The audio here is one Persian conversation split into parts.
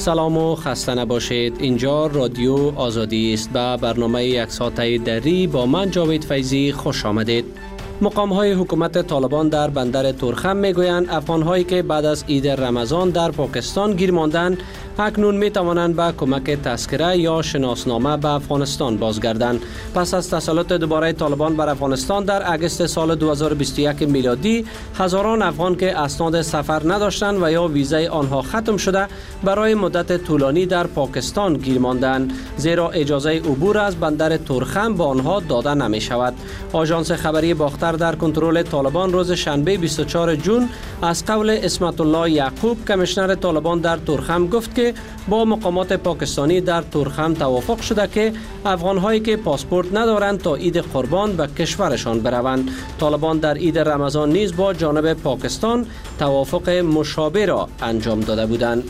سلام و خسته نباشید. اینجا رادیو آزادی است. به برنامه یک ساعته دری با من جاوید فیضی خوش آمدید. مقام‌های حکومت طالبان در بندر تورخم میگویند افغان‌هایی که بعد از عید رمضان در پاکستان گیر ماندند اکنون می‌توانند به کمک تذکره یا شناسنامه به افغانستان بازگردند. پس از تسلط دوباره طالبان بر افغانستان در اگست سال 2021 میلادی، هزاران افغان که اسناد سفر نداشتند و یا ویزای آنها ختم شده برای مدت طولانی در پاکستان گیر ماندند، زیرا اجازه عبور از بندر تورخم به آنها داده نمی‌شود. آژانس خبری باختر در کنترل طالبان روز شنبه 24 جون از قول اسمت الله یعقوب کمیشنر طالبان در تورخم گفت که با مقامات پاکستانی در تورخم توافق شده که افغان‌هایی که پاسپورت ندارند تا عید قربان به کشورشان بروند. طالبان در عید رمضان نیز با جانب پاکستان توافق مشابه را انجام داده بودند.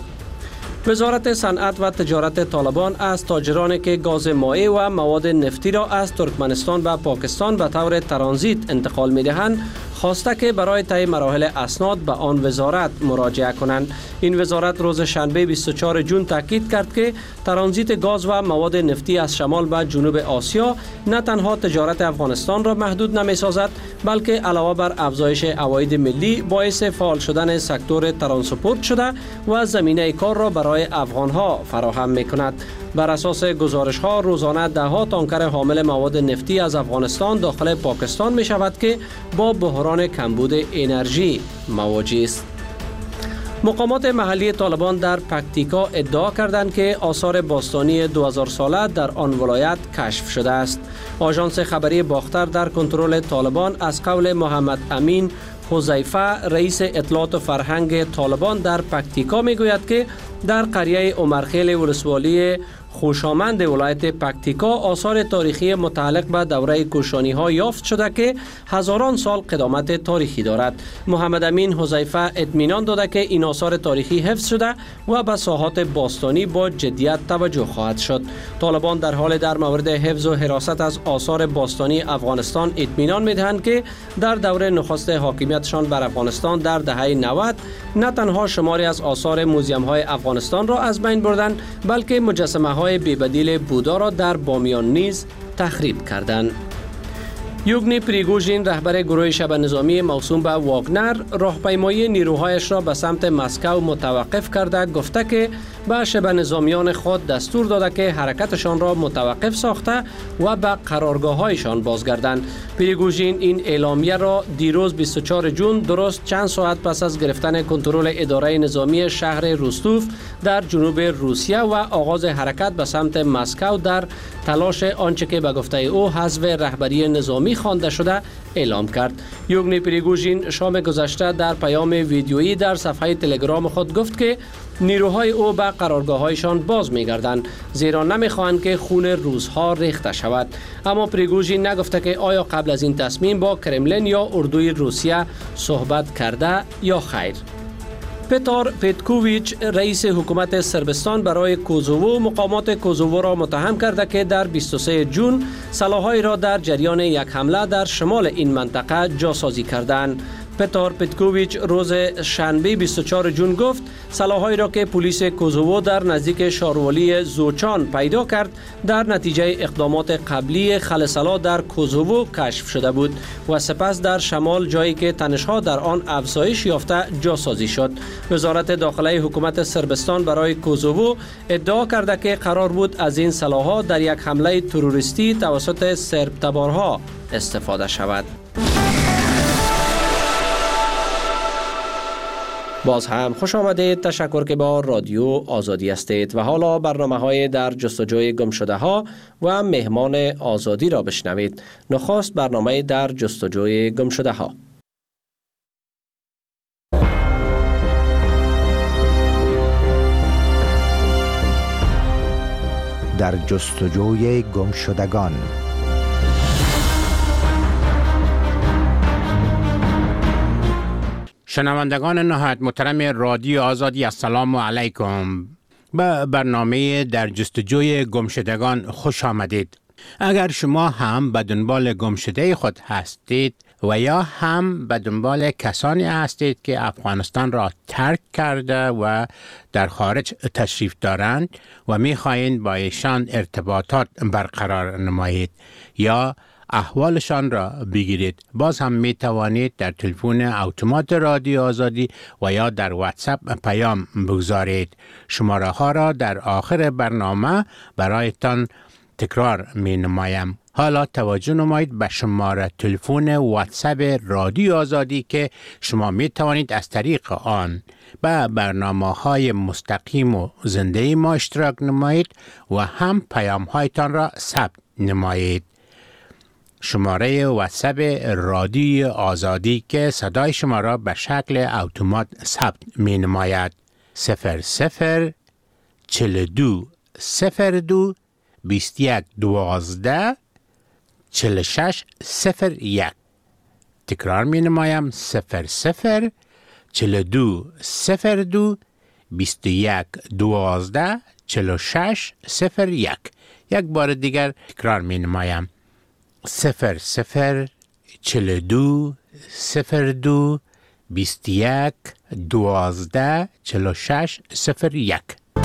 وزارت صنعت و تجارت طالبان از تاجرانی که گاز مائع و مواد نفتی را از ترکمنستان و پاکستان به طور ترانزیت انتقال می‌دهند خواسته که برای طی مراحل اسناد به آن وزارت مراجعه کنند. این وزارت روز شنبه 24 جون تاکید کرد که ترانزیت گاز و مواد نفتی از شمال به جنوب آسیا نه تنها تجارت افغانستان را محدود نمی‌سازد، بلکه علاوه بر افزایش عواید ملی باعث فعال شدن سکتور ترانسپورت شده و زمینه کار را برای افغان‌ها فراهم می‌کند. بر اساس گزارش‌ها روزانه ده‌ها تانکر حامل مواد نفتی از افغانستان داخل پاکستان می‌شود که با بحران کمبود انرژی مواجه است. مقامات محلی طالبان در پکتیکا ادعا کردند که آثار باستانی 2000 ساله در آن ولایت کشف شده است. آژانس خبری باختر در کنترل طالبان از قول محمد امین حذیفه رئیس اطلاعات و فرهنگ طالبان در پکتیکا میگوید که در قریه عمرخیل ولسوالی خوشامند ولایت پکتیکا آثار تاریخی متعلق به دوره کوشانی‌ها یافت شده که هزاران سال قدامت تاریخی دارد. محمد امین حذیفه اطمینان داده که این آثار تاریخی حفظ شده و به ساحات باستانی با جدیت توجه خواهد شد. طالبان در حال در مورد حفظ و حراست از آثار باستانی افغانستان اطمینان می‌دهند که در دوره نخست حاکمیتشان بر افغانستان در دهه 90 نه تنها شماری از آثار موزیم‌های افغانستان را از بین بردند، بلکه مجسمه‌های بی‌بدیل بودا را در بامیان نیز تخریب کردند. یوگنی پریگوژین رهبر گروه شبه نظامی موسوم به واگنر راهپیمایی نیروهایش را به سمت مسکو متوقف کرده گفته که به شبه نظامیان خود دستور داده که حرکتشان را متوقف ساخته و به قرارگاه‌هایشان بازگردند. پریگوژین این اعلامیه را دیروز 24 جون درست چند ساعت پس از گرفتن کنترل اداره نظامی شهر روستوف در جنوب روسیه و آغاز حرکت به سمت مسکو در تلاش آنچه که به گفته او حذف رهبری نظامی خوانده شده اعلام کرد. یوگنی پریگوژین شام گذشته در پیام ویدیویی در صفحه تلگرام خود گفت که نیروهای او به قرارگاه‌هایشان باز می‌گردند، زیرا نمی‌خواهند که خون روس‌ها ریخته شود. اما پریگوژین نگفته که آیا قبل از این تصمیم با کرملین یا اردوی روسیه صحبت کرده یا خیر. پتار پیتکوویچ رئیس حکومت صربستان برای کوزوو مقامات کوزوو را متهم کرده که در 23 جون سلاح‌هایی را در جریان یک حمله در شمال این منطقه جاسازی کردند. پتار پیتکوویچ روز شنبه 24 جون گفت سلاح‌هایی را که پلیس کوزوو در نزدیک شاروالی زوچان پیدا کرد در نتیجه اقدامات قبلی خلسلا در کوزوو کشف شده بود و سپس در شمال جایی که تنش‌ها در آن افزایش یافته جاسازی شد. وزارت داخلی حکومت صربستان برای کوزوو ادعا کرده که قرار بود از این سلاح‌ها در یک حمله تروریستی توسط سرب تبارها استفاده شود. باز هم خوش آمدید. تشکر که با رادیو آزادی هستید و حالا برنامه‌های در جستجوی گمشده ها و مهمان آزادی را بشنوید. نخست برنامه در جستجوی گمشده ها. در جستجوی گمشدگان. شنوندگان نهایت محترم رادیو آزادی، السلام علیکم. به برنامه در جستجوی گمشدگان خوش آمدید. اگر شما هم به دنبال گمشده خود هستید و یا هم به دنبال کسانی هستید که افغانستان را ترک کرده و در خارج تشریف دارند و می‌خواهید با ایشان ارتباطات برقرار نمایید یا احوالشان را بگیرید، باز هم می توانید در تلفن اتومات رادیو آزادی و یا در واتساپ پیام بگذارید. شماره ها را در آخر برنامه برایتان تکرار می نمایم. حالا توجه نمایید به شماره تلفن واتساپ رادیو آزادی که شما می توانید از طریق آن به برنامه‌های مستقیم و زنده ما اشتراک نمایید و هم پیام هایتان را ثبت نمایید. شماره واتساپ رادیو آزادی که صدای شما را به شکل اتومات ثبت می نماید 00 42 02 21 12 46 01. تکرار می نمایم 00 42 02 21 12 46 01. یک بار دیگر تکرار می نمایم 00 42 02 21 12 46 01.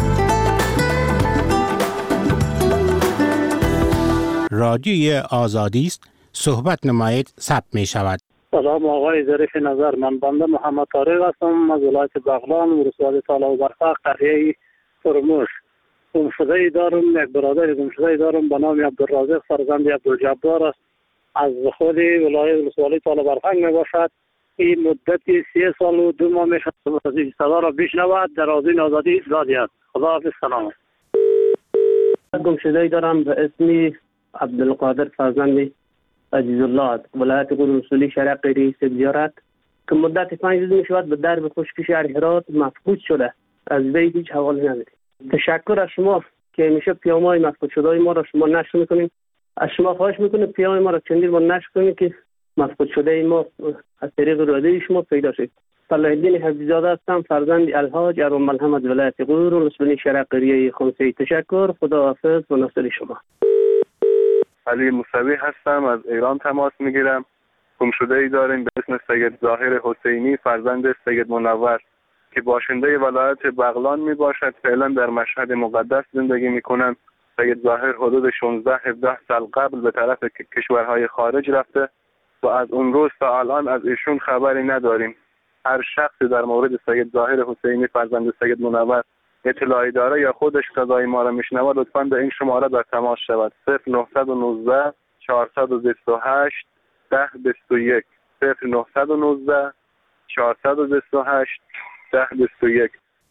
رادیوی آزادی است. صحبت نمایید ثبت می شود. سلام آقای ظریف نظر، من بنده محمد طارق هستم از ولایت بغلان ولسوالی طالب برفق قریه فرموش. گمشده‌ای دارم، یک برادر گمشده‌ای دارم به نام عبدالرازق فرزند عبدالجبار است. از خود ولسوالی طالب برفق می باشد. این مدتی 3 سال و 2 ماه می شود صدا را بشنود. در آذین آزادی زادی است. خداحافظ. سلام. گمشده‌ای دارم به اسم عبدالقادر فرزند عزیز الله، ولایت ولسوالی شهر قریه زیارت که مدت 5 روز می شود به درب خشکی شهر هرات مفقود شده. از وی هیچ حوالی نداریم. تشکر از شما که همیشه پیام‌های مفقود شده‌های ما را شما نشر می‌کنید. از شما خواهش می‌کنم پیام ما را چندین بار نشر کنید که مفقود شده ما از طریق رادیوی شما پیدا شد. صلاح الدین حفیظ‌زاده هستم، فرزند الحاج ارم محمد ولایت غور ولسوالی شهر قریه خمسی. تشکر. خداحافظ و ناصر شما. علی موسوی هستم، از ایران تماس میگیرم. گمشده‌ای داریم به اسم سید ظاهر حسینی فرزند سید منور که باشنده ولایت بغلان می باشد. فعلا در مشهد مقدس زندگی می کنند. سید ظاهر حدود 16-17 سال قبل به طرف کشورهای خارج رفته و از اون روز تا الان از ایشون خبری نداریم. هر شخصی در مورد سید ظاهر حسینی فرزند سید منور اطلاعی داره یا خودش صدای ما را میشنوه لطفاً به این شماره در تماس شود. 0919 428 1021 0919 428 1021.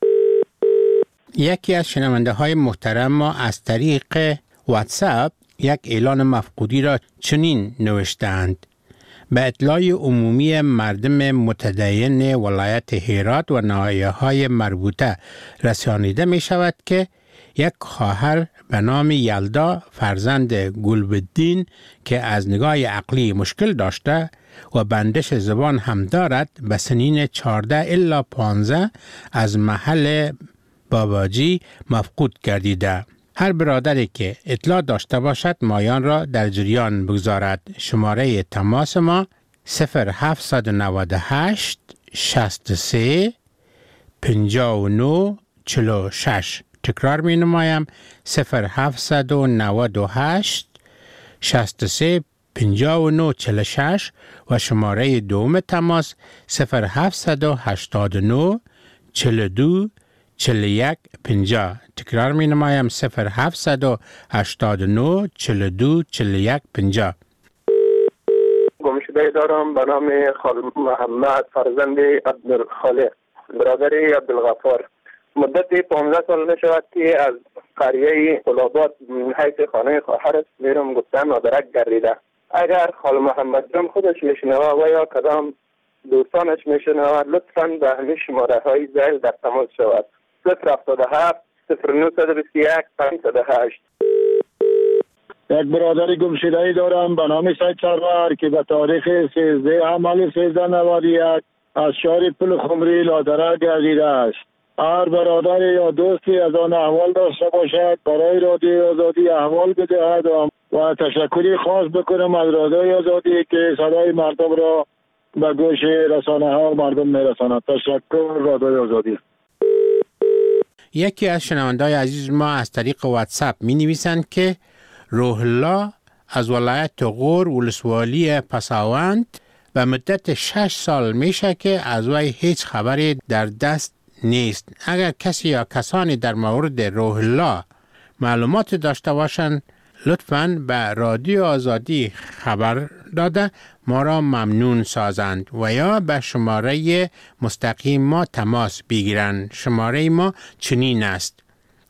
یکی از شنونده های محترم ما از طریق واتساپ یک اعلان مفقودی را چنین نوشتند: به اطلاع عمومی مردم متدین ولایت هرات و ناحیه‌های مربوطه رسانیده می شود که یک خواهر به نام یلدا فرزند گلبدین که از نگاه عقلی مشکل داشته و بندش زبان هم دارد به سنین 14 الی 15 از محل باباجی مفقود گردیده. هر برادری که اطلاع داشته باشد مایان را در جریان بگذارد. شماره تماس ما 0798 63 59 46. تکرار می نمایم 0798 63 59 46 و شماره دوم تماس 0789 42 41 50. تکرار می نمایم 0789 42 41 50. گمشده دارم به نام خال محمد فرزند عبدالخالق برادر عبدالغفار. مدت 15 سال می شود که از قریه قلابات حیث خانه خواهرش میرم گفتن مادرک گردیده. اگر خال محمد جان خودش میشنوه و یا کدام دوستانش میشنوه لطفاً به همین شماره های زیل در تماس شود. 077 0921 508. یک برادر گمشده‌ای دارم به نام سید سرور که به تاریخ 13 حمل 1391 از شهر پل خمری لادره گردیده است. هر برادر یا دوستی از آن احوال داشته باشد برای رادیو آزادی احوال بدهد و و تشکری خاص بکنم از رادیوی آزادی که صدای مردم را به گوش رسانه ها و مردم میرساند. تشکر رادیوی آزادی. یکی از شنونده‌های عزیز ما از طریق واتساپ می نویسند که روح الله از ولایت غور ولسوالی پساوند به مدت 6 سال میشه که از وی هیچ خبری در دست نیست. اگر کسی یا کسانی در مورد روح الله معلومات داشته باشند لطفاً به رادیو آزادی خبر داده ما را ممنون سازند و یا به شماره مستقیم ما تماس بگیرند. شماره ما چنین است: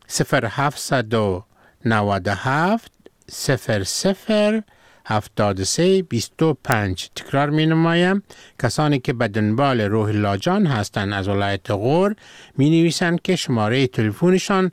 0797 00 73 25. تکرار می نمایم. کسانی که به دنبال روح الله جان هستند از ولایت غور می نویسند که شماره تلفنشان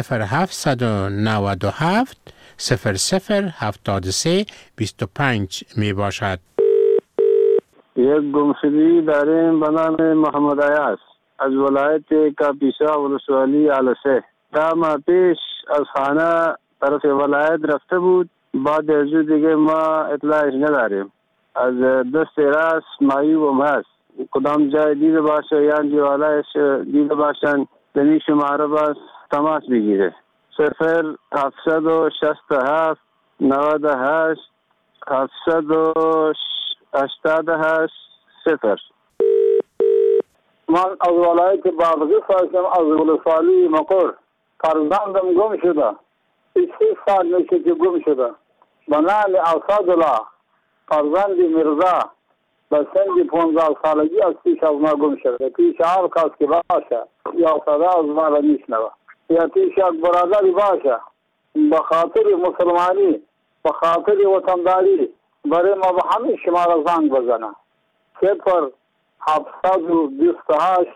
0797 00 73 25 می باشد. یک گمشدگی داریم به نام محمد عیاض از ولایت کاپیسا ولسوالی علسه. ده ماه پیش از خانه طرف ولایت رفته بود. بعد از دیگه ما اطلاعش نداریم. از دست راست معیوب هست. کدام جای دیده باشه یا دیوالایش دیده باشن دنی شماره باز تماس بگیره. 0767 98 788 0. من از ولایت بادغیس هستم، از ولسوالی مقر. فرزندم گم شده. 6 سال میشه که گم شده. به نام اسدالله فرزند میرزا به سن 15 سالگی از پیش از ما گم شده. پیش هر کس که باشه یا صدا از ما را میشنوه یا پیش یک برادری باشه به خاطر مسلمانی به خاطر وطنداری برای ما به همه شما را زنگ بزنه. 0728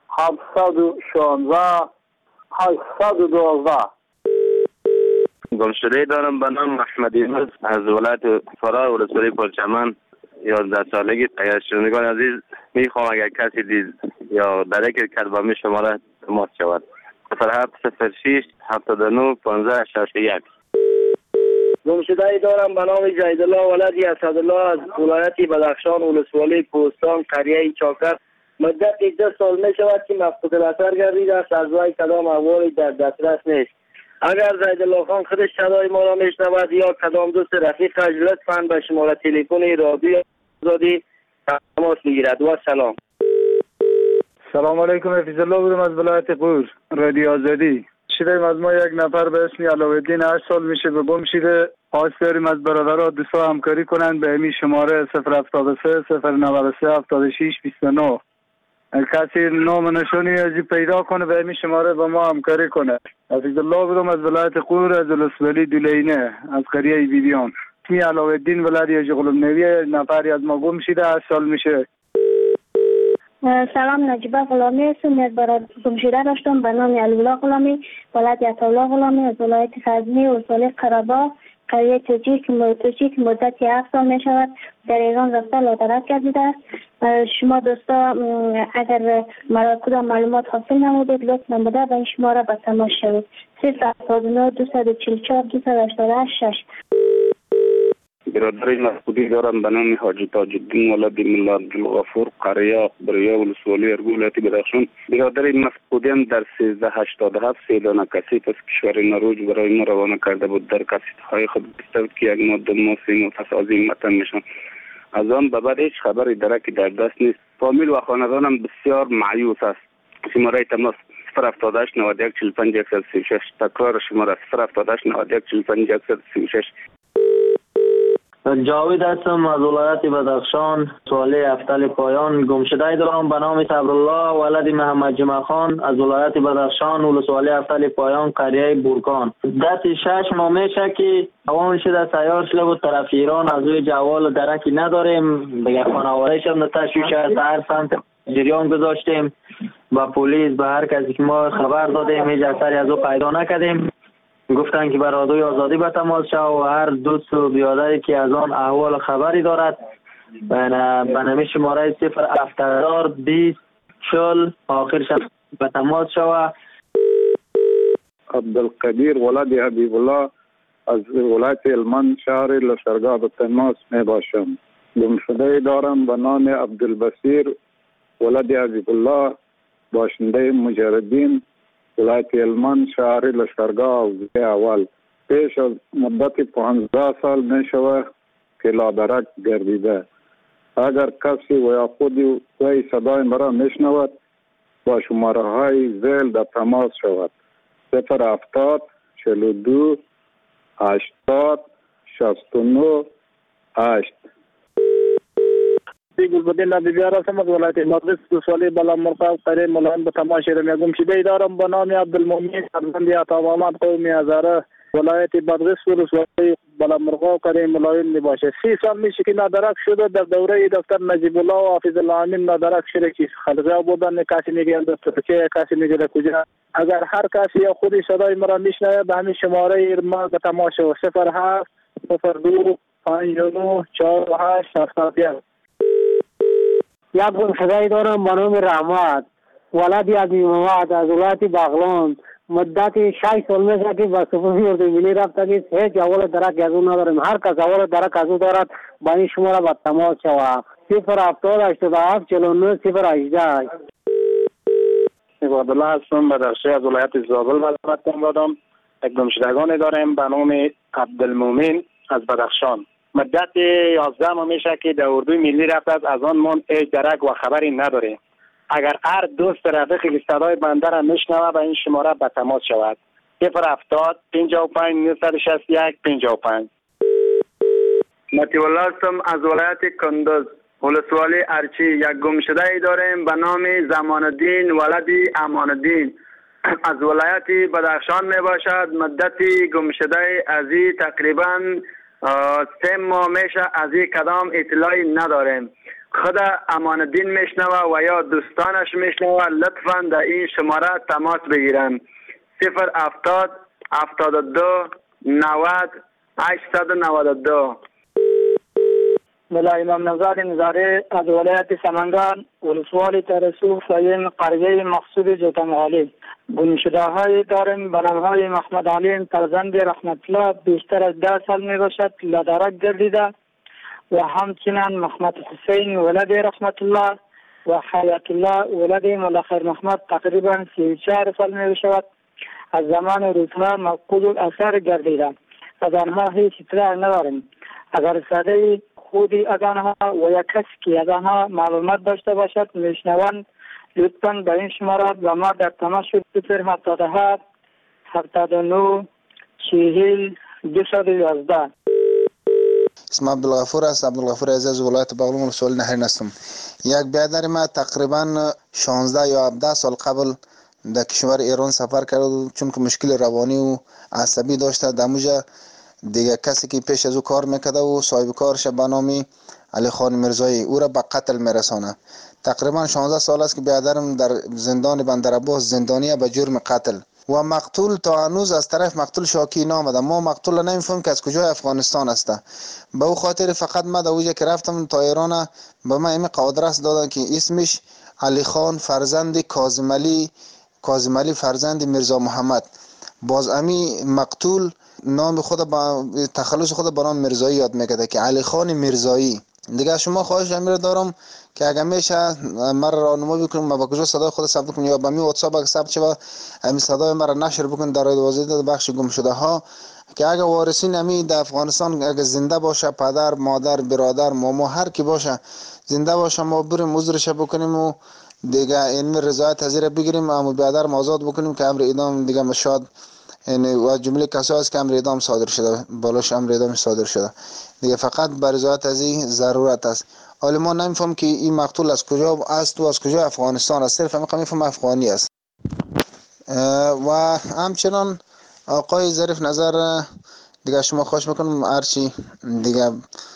716 812. گمشده دارم به نام احمد یونس از ولایت فرا ولسوالی پرچمن. 11 سالگی. اگر شنوندگان عزیز میخوام اگر کسی دید یا درک کرد با می شماره تماس شود. 0706 79 15 61. گمشده دارم به نام جیدالله ولدی اسدالله از ولایت بدخشان ولسوالی کوهستان قریه چاکر. مدت 2 سال می شود که مفقود الاثر گردیده است. از وی کدام احوالی در دسترس نیست. اگر زیدالله خان خودش صدای ما را میشنود یا کدام دوست رفیقش لطفاً به شماره تلفن رادیو آزادی تماس بگیرد. و سلام. سلام علیکم. حفیظ الله بودم از ولایت غور رادیو آزادی. شدیم از ما یک نفر به اسم علاءالدین 8 سال میشه به گم شده. خواست داریم از برادرها دوستا همکاری کنند به همین شماره 073 093 76 29. کسی نام نشانی ازی پیدا کنه به همین شماره با ما همکاری کنه. حفیظ الله بودم از ولایت غور از ولسوالی دولینه از قریه بیبیان. اسمی علاءالدین ولدی اجغلم نویه. نفری از ما گم شده 8 سال میشه. سلام، نجیبه غلامی هستم. یک برادر گم شده داشتم به نام علی‌الله غلامی ولایت عطاالله غلامی از ولایت غزنی ولسوالی قره‌باغ قریه توچی که مدت 7 سال می شود در ایران رفته لادرک گردیده است. شما دوستا اگر کدام معلومات حاصل نمودید لطف نموده به این شماره به تماس شوید. 079 244 288 6. برادر مفقودی دارم به نام حاجی تاج الدین ولد ملا عبدالغفور قریه بریه ولسوالی ارگو ولایت بدخشان. برادر مفقودیم در 1387 سیلانه کسیت از کشور نروژ برای ما روانه کرده بود. در کسیت های خود بود که یک ماده ما 3 پس از این متن میشن. از آن به بعد هیچ خبری درکی در دست نیست. فامیل و خاندانم بسیار مایوس است. شماره تماس 078 91 45 136. تکرار شماره 078 91 45 136. جاوید هستم از ولایت بدخشان سوالی افتل پایان. گمشده دارم به نام صبرالله ولد محمد جمع خان از ولایت بدخشان ولسوالی افتل پایان قریه بورکان. دست 6 ماه میشه که اوان شده سیار شده بود طرف ایران. از روی جوال درکی نداریم. به خانواده شم تشویش از هر سمت جریان گذاشتیم. با پلیس به هر کسی که ما خبر دادیم هیچ اثری از او پیدا نکردیم. گفتن که بر رادیوی آزادی به تماس شو و هر دوست و بیادری که از آن احوال خبری دارد به نمی شماره 070 40 آخرش به تماس شو. عبدالقدیر ولد حبیب الله از ولایت هلمند شهر لشکرگاه به تماس می باشم. گمشده دارم به نام عبدالبصیر ولد حبیب الله، باشنده مجردین، ولایت هلمند شهر لشکرگاه حوزه اول. پیش از مدت 15 سال می شود که لادرک گردیده. اگر کسی و یا خودی وی صدای مرا میشنود با شماره های زیل در تماس شود: 070 42 80 69 8. گلبدین نبیار هستم از ولایت مقدس دوسالی بالا مرقاب قریب ملایم به تماشی رمی. گمشده دارم به نام عبدالمومن فرزند عطا محمد قومی هزاره، ولایت مقدس دوسالی بالا مرقاب قریب ملایم می باشه. 30 سال میشه که نادرک شده. در دوره دکتر نجیب الله و حافظ الله امین نادرک شده که خلقه بودن. کسی میگه در ترکیه، کسی میگه کجا. اگر هر کسی یا خودی صدای مرا میشنوه به همین شماره ما به تماشا 07 02 59 48 71. یک گمشده دارم به نام رحمت ولد حبیب محمد از ولایت بغلان. مدت 6 سال میشه که به سپاهی اردوی ملی رفته که هیچ اول درک از او نداریم. هر کس اول درک از او دارد با این شماره به تماس شود: 070 87 49 018. عبدالله هستم بدخشی از ولایت زابل وزارت دارم. یک گمشدگان داریم به نام عبدالمومن از بدخشان. مدت 11 ماه میشه که در اردوی ملی رفته از آن من هیچ درک و خبری نداره. اگر هر دوست رفیقی که صدای بنده را میشنوه به این شماره به تماس شود: 070 55 961 55. مطیع الله هستم از ولایت کندوز ولسوالی ارچی. یک گمشده ای داریم به نام زمان الدین ولدی امان الدین از ولایت بدخشان می باشد. مدت گمشده ازی تقریبا 3 ماه میشه. از این کدام اطلاعی نداریم. خود امان الدین میشنوه و یا دوستانش میشنوه لطفا در این شماره تماس بگیرن: 070 72 90 892. ملا امام نزاد نظاره از ولایت سمنگان ولسوالی ترسو فاین قریه مقصود جوتمغالی. گمشده های داریم به نام های محمد علی فرزند رحمت الله، بیشتر از 10 سال می باشد لادرک گردیده، و همچنین محمد حسین ولد رحمت الله و حیات الله ولد ملخیر محمد تقریبا 34 سال می باشد. از زمان روزها مفقود الاثر گردیده. از آنها هیچ اطلاع نداریم. اگر صدای خودی از آنها و یا کسی که از آنها معلومات داشته باشد میشنوند لطفاً به این شماره با ما در تماس شد: 077 79 40 211. اسم عبدالغفور است. عبدالغفور عزیز ولایت بغلان ولسوالی نهرین هستم. یک برادر ما تقریبا 16 یا 17 سال قبل در کشور ایران سفر کرد، چون که مشکل روانی و عصبی داشته. دموجه دیگه کسی که پیش از او کار میکرده و صاحب کارش به نام علی خان مرزایی او را به قتل میرسانه. تقریبا 16 سال است که برادرم در زندان بندرعباس زندانی به جرم قتل و مقتول تا هنوز از طرف مقتول شاکی نامده. ما مقتول نمیفهمیم که از کجای افغانستان است. به او خاطر فقط ما در اوجه که رفتم تا ایران به ما این قادرس دادن که اسمش علی خان فرزند کاظم علی فرزند میرزا محمد. باز امی مقتول نام خود با تخلص خود با نام مرزایی یاد میکرده که علی خان مرزایی. دیگه شما خواهش امیر دارم که اگر میشه مرا راهنمایی بکنید ما با کجا صدای خود ثبت کنیم یا با می واتساپ ثبت شه همین صدای مرا نشر بکنید در واسطه بخش گمشده ها، که اگر وارثین امی در افغانستان اگر زنده باشه، پدر مادر برادر ماما هر کی باشه زنده باشه، ما بریم عذرش بکنیم و دیگه این رضایت حاضر بگیریم اما برادر آزاد بکنیم که امر اعدام دیگه مشاد یعنی و جمله کسایی است که امر اعدام صادر شده بالاش امر اعدام صادر شده دیگه فقط بر رضایت از این ضرورت است. حالا ما نمیفهم که این مقتول از کجا است و از کجا افغانستان است، صرف میفهم افغانی است. و همچنان آقای ظریف نظر دیگه شما خواهش میکنم هرچی دیگه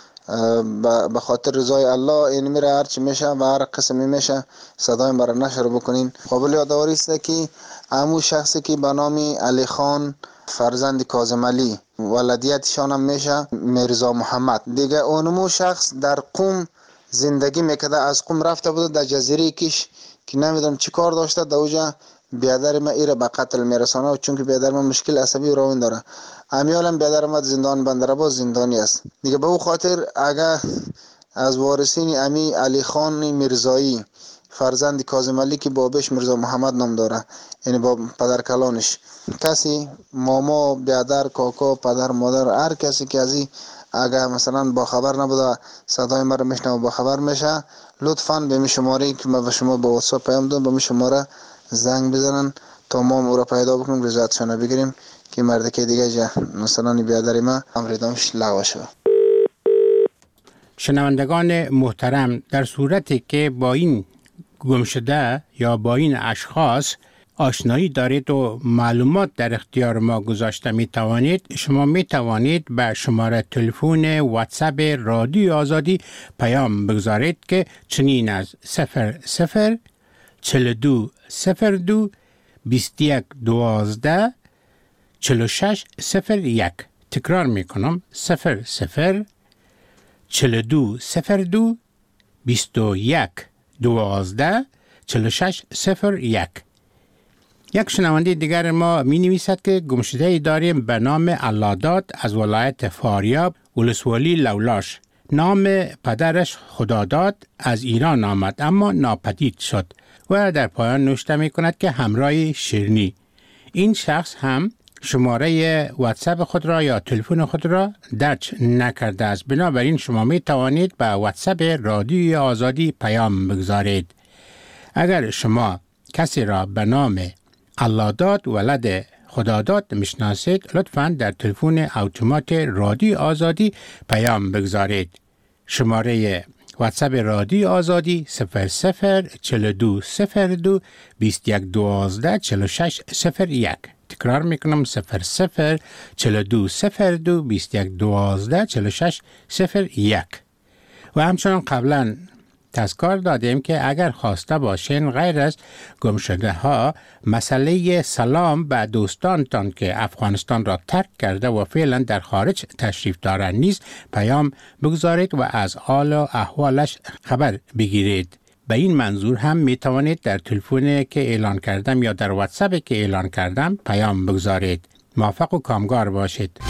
به خاطر رضای الله این میره هرچی میشه و هر قسمی میشه صدای مرا نشر بکنین. قابل یادآوری است که همون شخصی که به نام علی خان فرزند کاظم علی ولدیتشان هم میشه میرزا محمد، دیگه اونمو شخص در قم زندگی میکرده، از قم رفته بوده در جزیره کش که نمیدونم چی کار داشته در اوجا بیادر ما ایره به قتل میرسانه و چون که بیادر ما مشکل عصبی و روان داره. امیال هم بیادر ما زندان بندرعباس زندانی است دیگه. به او خاطر اگر از وارثین امی علی خان میرزایی فرزند کاظم علی که بابش میرزا محمد نام داره، یعنی با پدر کلانش، کسی ماما، بیادر، کاکا، پدر، مادر، هر کسی که ازی اگر مثلا با خبر نبوده صدای ما رو میشنوه با خبر میشه، لطفاً به می شماره که ما به شما با واتساپ پیام دادم به می شماره زنگ بزنن تا ما او را پیدا بکنیم، رضایتشان بگیریم که مرد که دیگه جا مثلا بیادر ما امر دامش لغو شود. شنوندگان محترم، در صورتی که با این گمشده یا با این اشخاص آشنایی دارید و معلومات در اختیار ما گذاشته شما می توانید به شماره تلفن واتساپ رادیو آزادی پیام بگذارید که چنین از 00 42 02 21 12 46 01. تکرار می کنم 00 42 02 21 12 46 01. یک شنونده دیگر ما می نویسد که گمشده داریم به نام اللهداد از ولایت فاریاب، ولسوالی لولاش. نام پدرش خداداد از ایران آمد اما ناپدید شد و در پایان نوشته می کند که همراه شیرینی. این شخص هم شماره واتساپ خود را یا تلفن خود را درج نکرده است. بنابراین شما می توانید به واتساپ رادیوی آزادی پیام بگذارید. اگر شما کسی را به نام اللهداد ولد خداداد میشناسید، لطفاً در تلفن اتومات رادیو آزادی پیام بگذارید. شماره واتساپ رادیو آزادی 00 42 02 21 12 46 01. تکرار میکنم 00 42 02 21 12 46 01. و همچنان قبلا تذکر دادیم که اگر خواسته باشین غیر از گمشده ها مسئله سلام به دوستانتان که افغانستان را ترک کرده و فعلا در خارج تشریف دارند نیز پیام بگذارید و از حال و احوالش خبر بگیرید. به این منظور هم می توانید در تلفن که اعلان کردم یا در واتساپ که اعلان کردم پیام بگذارید. موفق و کامگار باشید.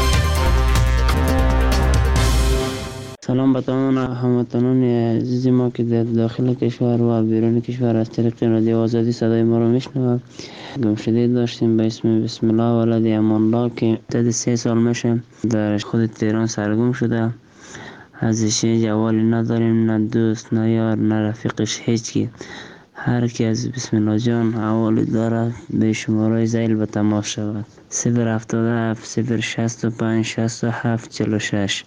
سلام به تمام هموطنان عزیز ما که در داخل کشور و بیرون کشور از طریق رادیو آزادی صدای ما رو میشنوند. گمشده داشتیم به اسم بسم الله ولد امان الله که مدت 3 سال میشه در خود تهران سرگم شده. ازش جوالی نداریم، نه دوست، نه یار، نه رفیقش، هیچکی. هر کی از بسم الله جان حوالی داره به شماره زیل به تماس شود. 077 065 67 46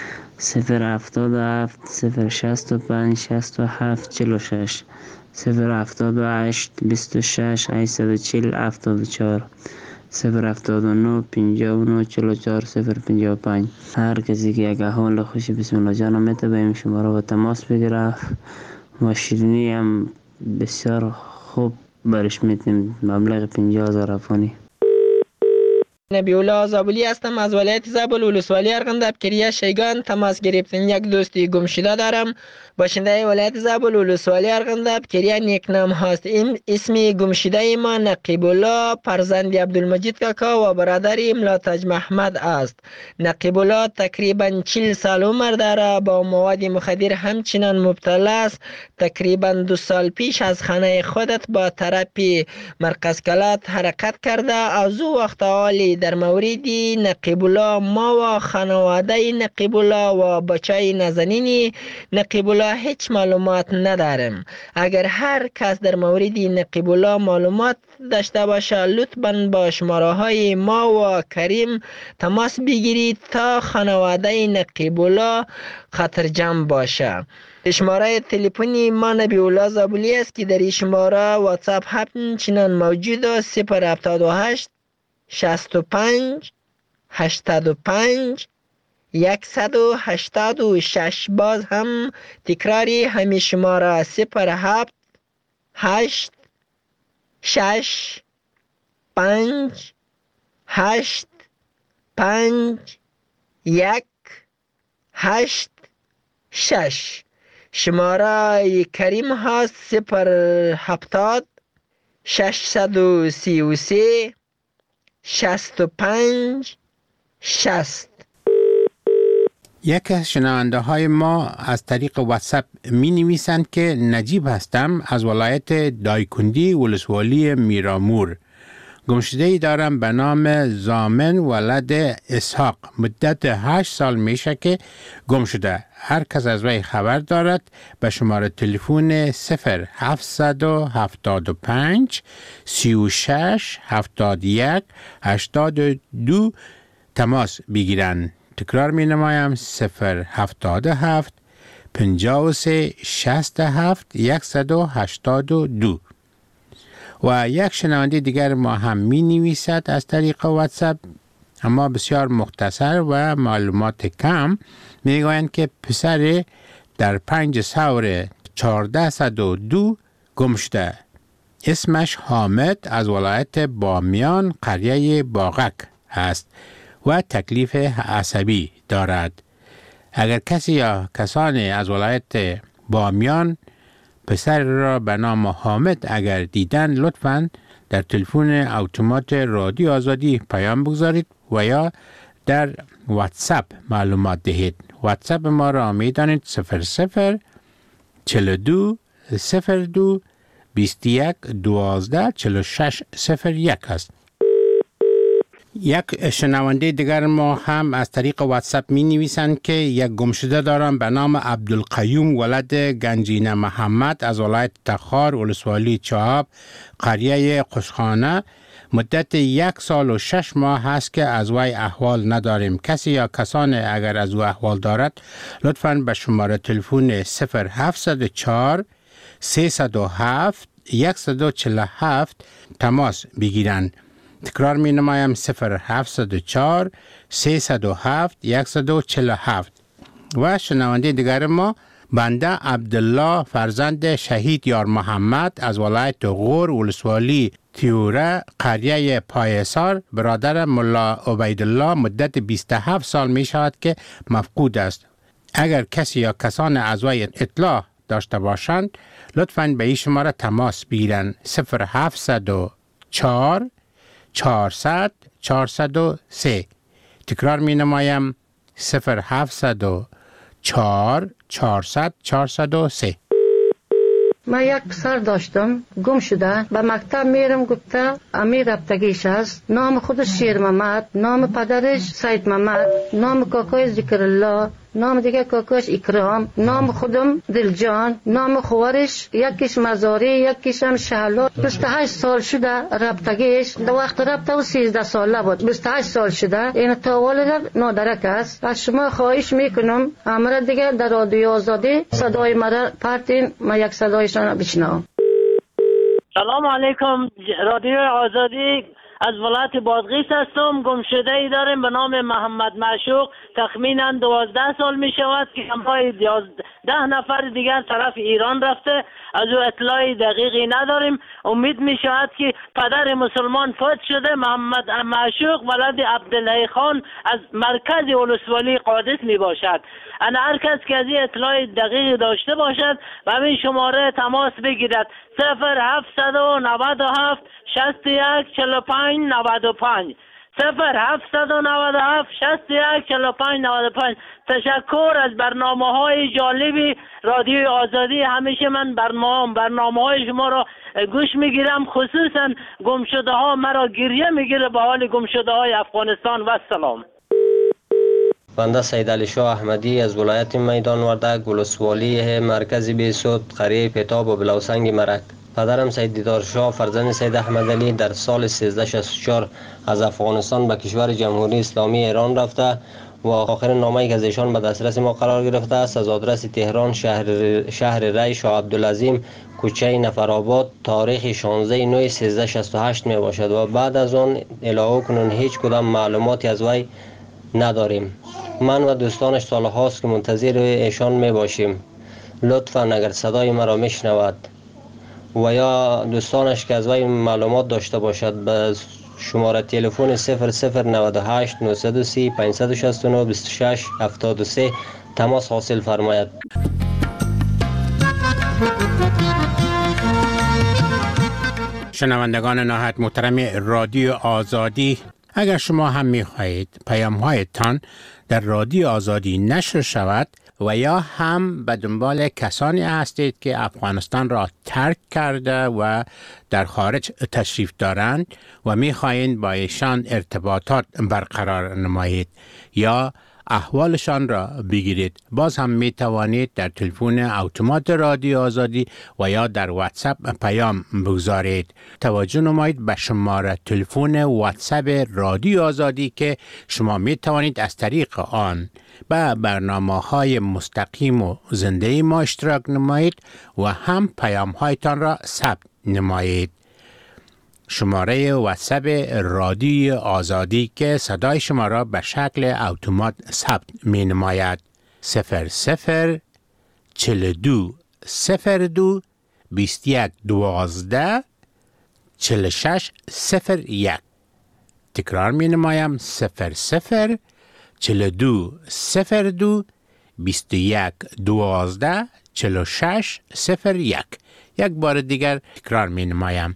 077 065 67 46 078 26 840 74 079 59 44 055. هر کسی که یک حال خوشی بسم الله جان میته به این شماره با تماس بگیره و شیرینی هم بسیار خوب برش میتیم. مبلغ 50,000 افغانی. نبی‌الله زابلی هستم از ولایت زابل ولسوالی ارغنداب کریه شیگان. تماس گرفتن یک دوستی گمشده دارم، باشنده ولایت زابل ولسوالی ارغنداب کریه نیکنام هاست. اسم گمشده ما نقیب الله فرزند عبدالمجید کاکا و برادر ملاتج محمد است. نقیب الله تقریبا 40 سال عمر داره، با مواد مخدر همچنان مبتلا است. تقریبا 2 سال پیش از خانه خودت با طرف مرکز کلات حرکت کرده. از او وقت حالی در مورد نقیب الله ما و خانواده نقیب الله و بچه نازنین نقیب الله هیچ معلومات نداریم. اگر هر کس در مورد نقیب الله معلومات داشته باشه لطفاً با شماره های ما و کریم تماس بگیرید تا خانواده نقیب الله خطرجم باشه. شماره تلفنی ما نبی‌الله زابلی است که در این شماره واتساپ همچنان موجود است. 078 65 85 186. باز هم تکراری همین شماره 07 8 6 5 8 5 1 8 6. شماره کریم هست 070 633 65 60. یک از شنونده های ما از طریق واتساپ می نویسند که نجیب هستم از ولایت دایکندی ولسوالی میرامور. گمشده‌ای دارم به نام زامن ولد اسحاق. مدت 8 سال میشه که گم شده. هر کس از وی خبر دارد به شماره تلفن 0775 36 71 82 تماس بگیرند. تکرار می نمایم 077 53 67 182. و یک شنونده دیگر ما هم می نویسد از طریق واتساپ، اما بسیار مختصر و معلومات کم. می گویند که پسر در 5 سور 1402 گم شده. اسمش حامد از ولایت بامیان قریه باغک است و تکلیف عصبی دارد. اگر کسی یا کسانی از ولایت بامیان پسر را به نام حامد اگر دیدن، لطفاً در تلفن اتومات رادیو آزادی پیام بگذارید و یا در واتساپ معلومات دهید. واتساپ ما را می دانید 00 42 02 21 12 46 01 است. یک شنونده دیگر ما هم از طریق واتساپ می نویسند که یک گمشده دارم به نام عبدالقیوم ولد گنجینه محمد از ولایت تخار ولسوالی چهاب قریه قشخانه. مدت 1 سال و 6 ماه هست که از وی احوال نداریم. کسی یا کسان اگر از او احوال دارد لطفاً به شماره تلفن 0704 307 147 تماس بگیرند. تکرار می نمایم 0704 307 147. و شنونده دیگر ما بنده عبدالله فرزند شهید یار محمد از ولایت غور ولسوالی تیوره قریه پایسار برادر ملا عبیدالله مدت 27 سال می شود که مفقود است. اگر کسی یا کسان از وی اطلاع داشته باشند لطفاً به این شماره تماس بگیرند 0704 400 403. تکرار می نمایم 0704 400 403. من یک پسر داشتم گم شده. به مکتب میرم گفته امیر رفتگیش است. نام خودش شیر محمد، نام پدرش سید محمد، نام کاکای ذکر الله، نام دیگه کاکاش اکرام، نام خودم دلجان، نام خوارش یکیش مزاری یکیش هم شهلا. 28 سال شده رفتگیش. در وقت رفته و 13 ساله بود. 28 سال شده. این تا والد نادرک است. از شما خواهش میکنم امر دیگه در رادیو آزادی صدای مرا پرتین، ما یک صدایشان بشنوم. سلام علیکم. رادیو آزادی از ولایت بادغیس هستم. گمشده ای داریم به نام محمد معشوق. تخمینا 12 سال می شود که همراه 10 نفر دیگر طرف ایران رفته. از او اطلاعی دقیقی نداریم. امید می شود که پدر مسلمان فوت شده. محمد معشوق ولد عبدالله خان از مرکز ولسوالی قادس می باشد. انا هر کس که از این اطلاع دقیق داشته باشد و همین شماره تماس بگیرد 0797 61 45 95 0797 61 45 95. تشکر از برنامه‌های جالبی رادیو آزادی. همیشه من برنامه‌های شما را گوش میگیرم، خصوصا گمشده ها مرا گریه میگیره به حال گمشده های افغانستان. و سلام. بنده سید علی شاه احمدی از ولایت میدان وردک ولسوالی مرکز بیسود قریه پیتاب و بلوسنگ مرک. پدرم سید دیدار شاه فرزند سید احمد علی در سال 1364 از افغانستان به کشور جمهوری اسلامی ایران رفته و آخرین نامه‌ای که از ایشان به دسترس ما قرار گرفته است از آدرس تهران شهر ری شاه عبدالعظیم کوچه نفرآباد تاریخ 16/9/1368 می باشد و بعد از آن الهو کنون هیچ کدام معلوماتی از وی نداریم. من و دوستانش سالهاست که منتظر ایشان می باشیم. لطفاً اگر صدای مرا میشنود و یا دوستانش که از وی معلومات داشته باشد به شماره تلفن 0098 930 569 26 73 تماس حاصل فرماید. شنوندگان نهایت محترم رادیو آزادی، اگر شما هم می‌خواهید پیام‌هایتان در رادیو آزادی نشر شود و یا هم به دنبال کسانی هستید که افغانستان را ترک کرده و در خارج تشریف دارند و می‌خواهید با ایشان ارتباطات برقرار نمایید یا احوالشان را بگیرید، باز هم می توانید در تلفن اتومات رادیو آزادی و یا در واتساپ پیام بگذارید. توجه نمایید به شماره تلفن واتساپ رادیو آزادی که شما می توانید از طریق آن به برنامه‌های مستقیم و زنده ما اشتراک نمایید و هم پیام‌هایتان را ثبت نمایید. شماره واتساپ رادیو آزادی که صدای شما را به شکل اتومات ثبت می نماید 00 42 02 21 12 46 01. تکرار می نمایم 00 42 02 21 12 46 01. یک بار دیگر تکرار می نمایم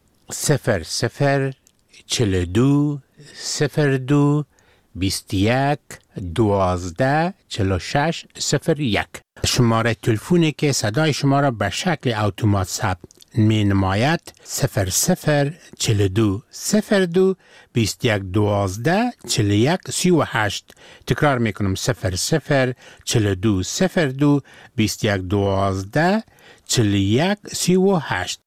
00 42 02 21 12 46 01. شماره تلفنی که صدای شما را به شکل اتومات ثبت می نماید 00 42 02 21 12 41 38. تکرار می کنم 00 42 02 21 12 41 38.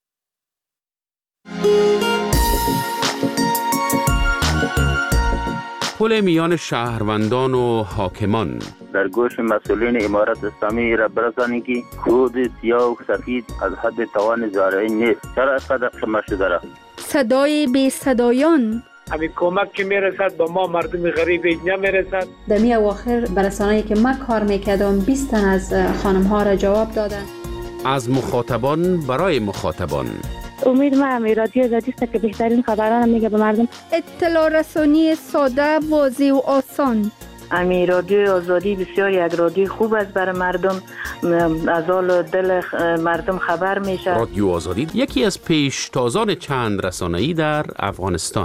پل میان شهروندان و حاکمان در گوش مسئولین امارت اسلامی را برسانید که خود سیاه و سفید از حد توان زارعی نیست. چرا اینقدر خمار شده را؟ صدای بی صدایان همین کمک که میرسد با ما مردم غریب نمیرسد. در می اواخر برسانه‌ای که من کار میکردم 20 تن از خانم ها را جواب دادن. از مخاطبان برای مخاطبان. امید من رادیو آزادی است که بهترین خبران میگه به مردم. اطلاع رسانی ساده، واضح و آسان. امی رادیو آزادی بسیار یک رادیو خوب است برای مردم، از حال دل مردم خبر میشه. رادیو آزادی یکی از پیشتازان چند رسانه‌ای در افغانستان.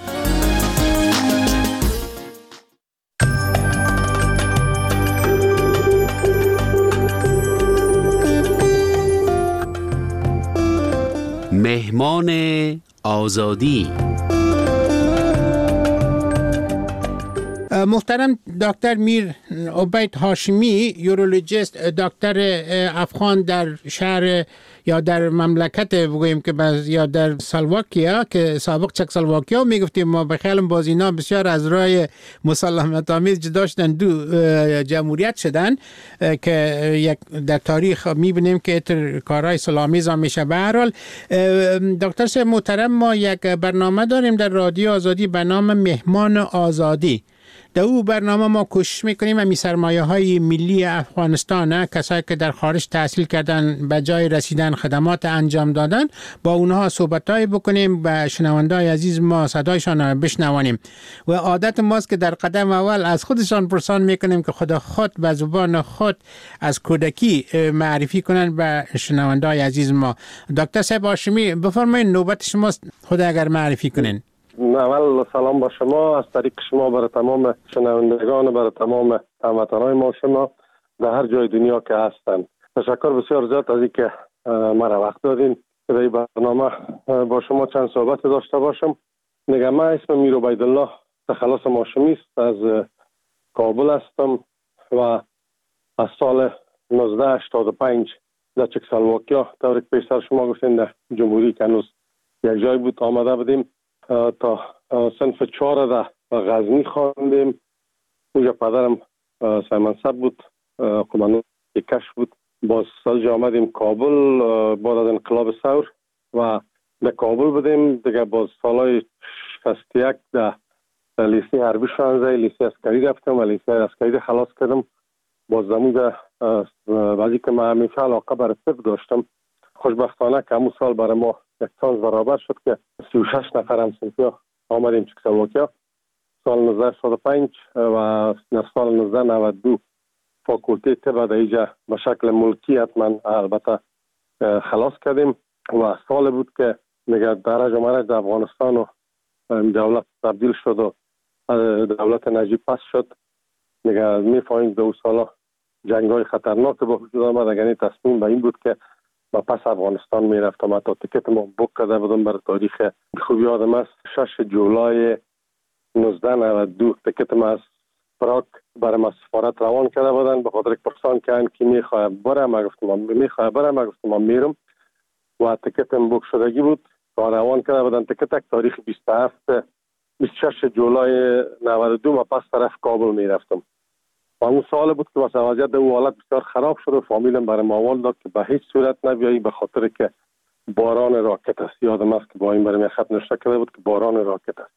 مهمان آزادی. محترم دکتر میر عبید هاشمی، یورولوژیست، دکتر افغان در شهر یا در مملکت بگوییم که یا در سلواکیا که سابق چکسلواکیا میگفتیم ما، به خیال باز اینا بسیار از راه مسالمت آمیز جدا شدن، دو جمهوریت شدن که یک در تاریخ میبینیم که کارهای سلامیز هم میشه. به هر حال دکتر صاحب محترم، ما یک برنامه داریم در رادیو آزادی به نام مهمان آزادی. در او برنامه ما کوشش میکنیم امی سرمایه های ملی افغانستان، کسایی که در خارج تحصیل کردن به جای رسیدن خدمات انجام دادن، با اونها صحبتای بکنیم، به شنوندای عزیز ما صدایشان بشنوانیم و عادت ماست که در قدم اول از خودشان پرسان میکنیم که خود به زبان خود از کودکی معرفی کنن به شنوندای عزیز ما. دکتر صاحب هاشمی بفرمایید، نوبت شماست، خود اگر معرفی کنین. اول سلام با شما از طریق شما برای تمام شنوندگان، برای تمام هموطنان ما شما در هر جای دنیا که هستند. تشکر بسیار زیاد از اینکه مرا وقت دادین که در این برنامه با شما چند صحبت داشته باشم. من اسم میر عبیدالله تخلص هاشمی است، از کابل هستم و از سال 1985 در چکسلواکیا، طوری که پیشتر شما گفتین در جمهوری که هنوز یک جای بود آمده بودیم تا صنف 4 در غزنی خواندیم. اونجا پدرم سیمنصب بود، قماندان کشف بود. باز سال آمدیم کابل بعد از انقلاب ثور و در کابل بودیم دیگه. باز سالهای 61 در لیسه حربی 16 لیسه عسکری رفتم و لیسه عسکری خلاص کردم. باز زمون بعضی که من همیشه علاقه برای طب داشتم، خوشبختانه که همون سال برای ما یک چانس برابر شد که 36 نفر همسنفی آمدیم چکسلواکیا سال 1985 و در سال 1992 فاکولته طب در اینجا به شکل ملکی حتما البته خلاص کردیم و سال بود که دیگه درج و مرج در افغانستان و دولت تبدیل شد و دولت نجیب پس شد. دیگه میفهمیم 2 سالا جنگ‌های خطرناک به وجود آمد. یعنی تصمیم به این بود که با پس افغانستان میرفتم. حتی تیکت ما بوک کرده بودم برای تاریخ خوب یادم است 6 جولای 1992 تیکت ما از پراگ برای ما سفارت روان کرده بودن. به خاطر پرسان کردن که میخواه برم، ما گفتم من میرم و تیکتم بوک شدگی بود و روان کرده بودن. تیکت تاریخ 26 جولای 92 ما پس طرف کابل میرفتم. و اون سال بود که واسه وضعیت او حالت بسیار خراب شد و فامیلم برای موال داد که به هیچ صورت نبیایی به خاطر که باران راکت است. یادم است که با این برای خط نشته کرده بود که باران راکت است.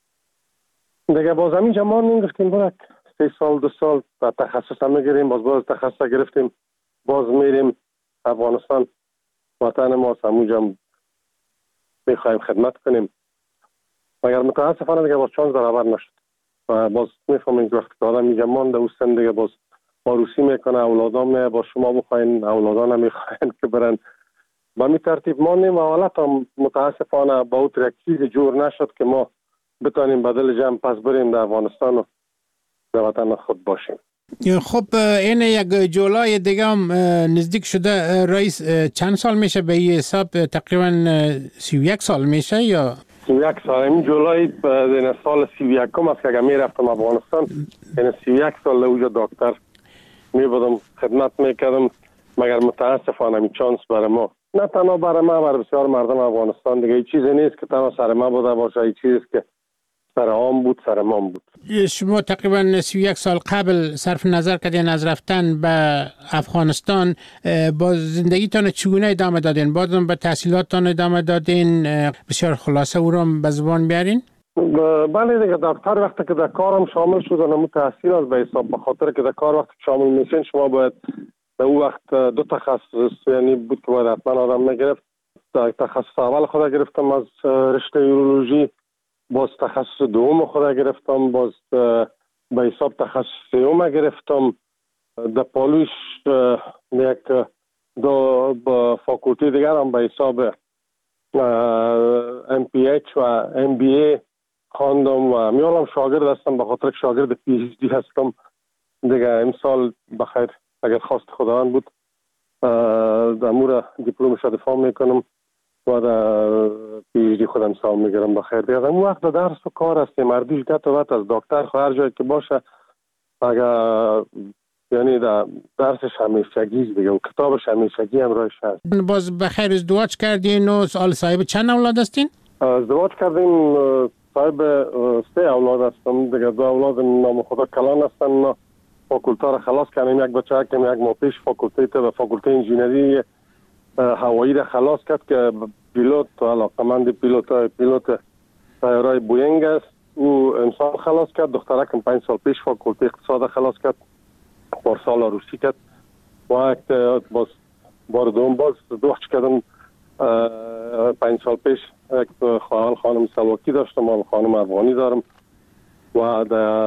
دیگه باز همین جمان میگفتیم برک 3 سال 2 سال تخصص هم میگیریم، باز تخصص گرفتیم، باز میریم افغانستان وطن ما همونجا میخوایم خدمت کنیم. مگر متاسفانه دیگه باز چانس برابر نشد و باز میفهمیم که وقتی که آدم اینجا مانده او سن دیگه باز عروسی میکنه، اولادان با شما بخواین، اولادان هم میخواین که برن. با می ترتیب ماندیم و حالت هم متاسفانه با او چیزی جور نشد که ما بتانیم بدل جمع پس بریم در افغانستان و در وطن خود باشیم. خب این 1 جولای دیگه هم نزدیک شده. رئیس چند سال میشه به این حساب؟ تقریبا 31 سال میشه یا 31 سال. این جولای این سال 31 است که اگر میرفتم افغانستان. این 31 سال اونجا دکتر میبودم خدمت میکردم. مگر متاسفانه این چانس برای ما، نه تنها برای ما، برای بسیار مردم افغانستان دیگه این چیزی نیست که تنها سر ما بوده باشه. این چیزی که سر عام بود، سر ما بود. شما تقریبا 31 سال قبل صرف نظر کردین از رفتن به افغانستان، با زندگیتان چگونه ادامه دادین؟ بازم به تحصیلاتتان ادامه دادین؟ بسیار خلاصه او را به زبان بیارین. بله دیگه دکتر وقتی که در کارم شامل شدن همون تحصیل از به حساب، به خاطر که در کار وقتی شامل میشین شما باید در اون وقت 2 تخصص یعنی بود که باید حتما آدم نگرفت. تخصص اول خود گرفتم از رشته یورولوژی، باز تخصص دوم خود گرفتم، باز به حساب تخصص سوم گرفتم. در پالوش یک 2 فاکولتی دیگر هم به حساب MPH و MBA خواندم و میالم شاگرد هستم به خاطر که شاگرد PhD هستم دیگه. امسال بخیر اگر خواست خداوند بود در امور دیپلمش دفاع میکنم و در PhD خودم امسال میگیرم بخیر دیگه. در اون وقت درس و کار است، مردیش گت و از دکتر هر جایی که باشه اگر یعنی در درسش همیشگی دیگه و کتابش همیشگی همراهش هست. باز بخیر ازدواج کردین و صاحب چند اولاد هستین؟ ازدواج کردیم، صاحب 3 اولاد هستم دیگه. 2 اولاد نام خدا کلان هستن. فاکولته را خلاص کردیم. یک بچه که یک ماه پیش فاکولته انجینری هوایی را خلاص کرد که پیلوت علاقمند پیلوت طیاره بوینگ است. او امسال خلاص کرد. دخترکم 5 سال پیش فاکولته اقتصاد خلاص کرد، پارسال روسی کرد. و باز بار دوم باز ازدواج کردم 5 سال پیش. یک خانم سلواکی داشتم، خانم افغانی دارم و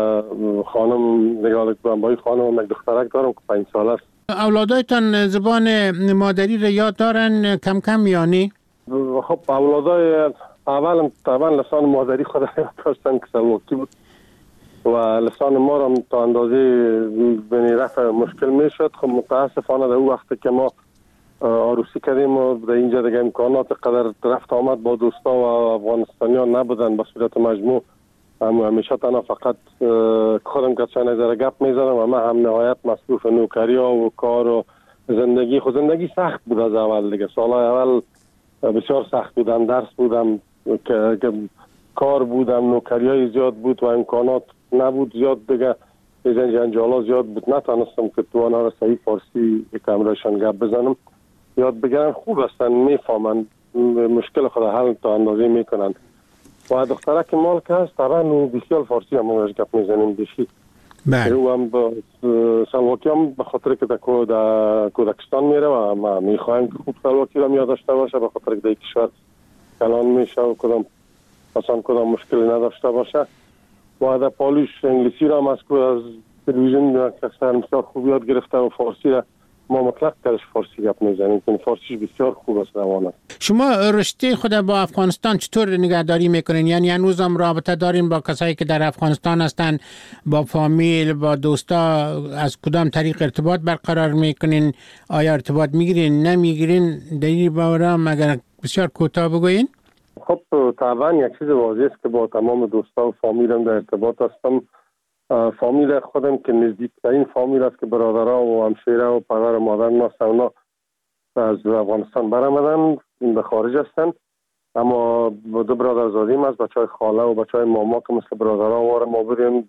خانم نگاه با خانم یک دخترک دارم که 5 سال است. اولادایتان زبان مادری را یاد دارن کم کم یعنی؟ خب اولادای اول لسان مادری خود یاد داشتن که سلواکی بود و لسان ما را تا اندازه بینی رفع مشکل می شد. خب متاسفانه در اون وقت که ما عروسی کردیم و در اینجا دیگه امکانات قدر رفت آمد با دوستا و افغانستانیان نبودن به صورت مجموع. همیشه تنها فقط خودم که چند ذره گپ میزنم و من هم نهایت مصروف نوکری ها و کار و زندگی. خود زندگی سخت بود از اول دیگه. سالهای اول بسیار سخت بودم، درس بودم که کار بودم، نوکری های زیاد بود و امکانات نبود زیاد دیگه. جنجالا زیاد بود، نتانستم که تو آنها را صحیح فارسی یک امرایشان گپ بزنم. یاد بگیرن خوب هستن، میفهمن مشکل خود حل تا اندازه میکنن. و دخترک مال که هست طبعا بسیار فارسی هم اونش گپ میزنیم بشی. او هم سلواکی هم به خاطر که در کودکستان میره و ما میخوایم که خوب سلواکی را یاد داشته باشه به خاطر که در کشور کلان میشه و کدام مشکلی نداشته باشه. و در پالوش انگلیسی را هم از تلویزیون بسیار خوب یاد گرفته و فارسی را ما مطلق درش فارسی گپ میزنیم که فارسیش بسیار خوب است، روان است. شما رشته خود با افغانستان چطور نگهداری میکنین؟ یعنی هنوز هم رابطه دارین با کسایی که در افغانستان هستن، با فامیل، با دوستا؟ از کدام طریق ارتباط برقرار میکنین؟ آیا ارتباط میگیرین نمیگیرین؟ دلیل باورم اگر بسیار کوتاه بگوین. خب طبعا یک چیز واضح است که با تمام دوستا و فامیلم در ارتباط هستم. فامیل خودم که نزدیکترین فامیل است که برادرها و همشیره و پدر و مادر اونا از افغانستان برآمدن، این به خارج هستند. اما دو برادرزادیم از بچهای خاله و بچهای ماما که مثل برادرها واره ما بریم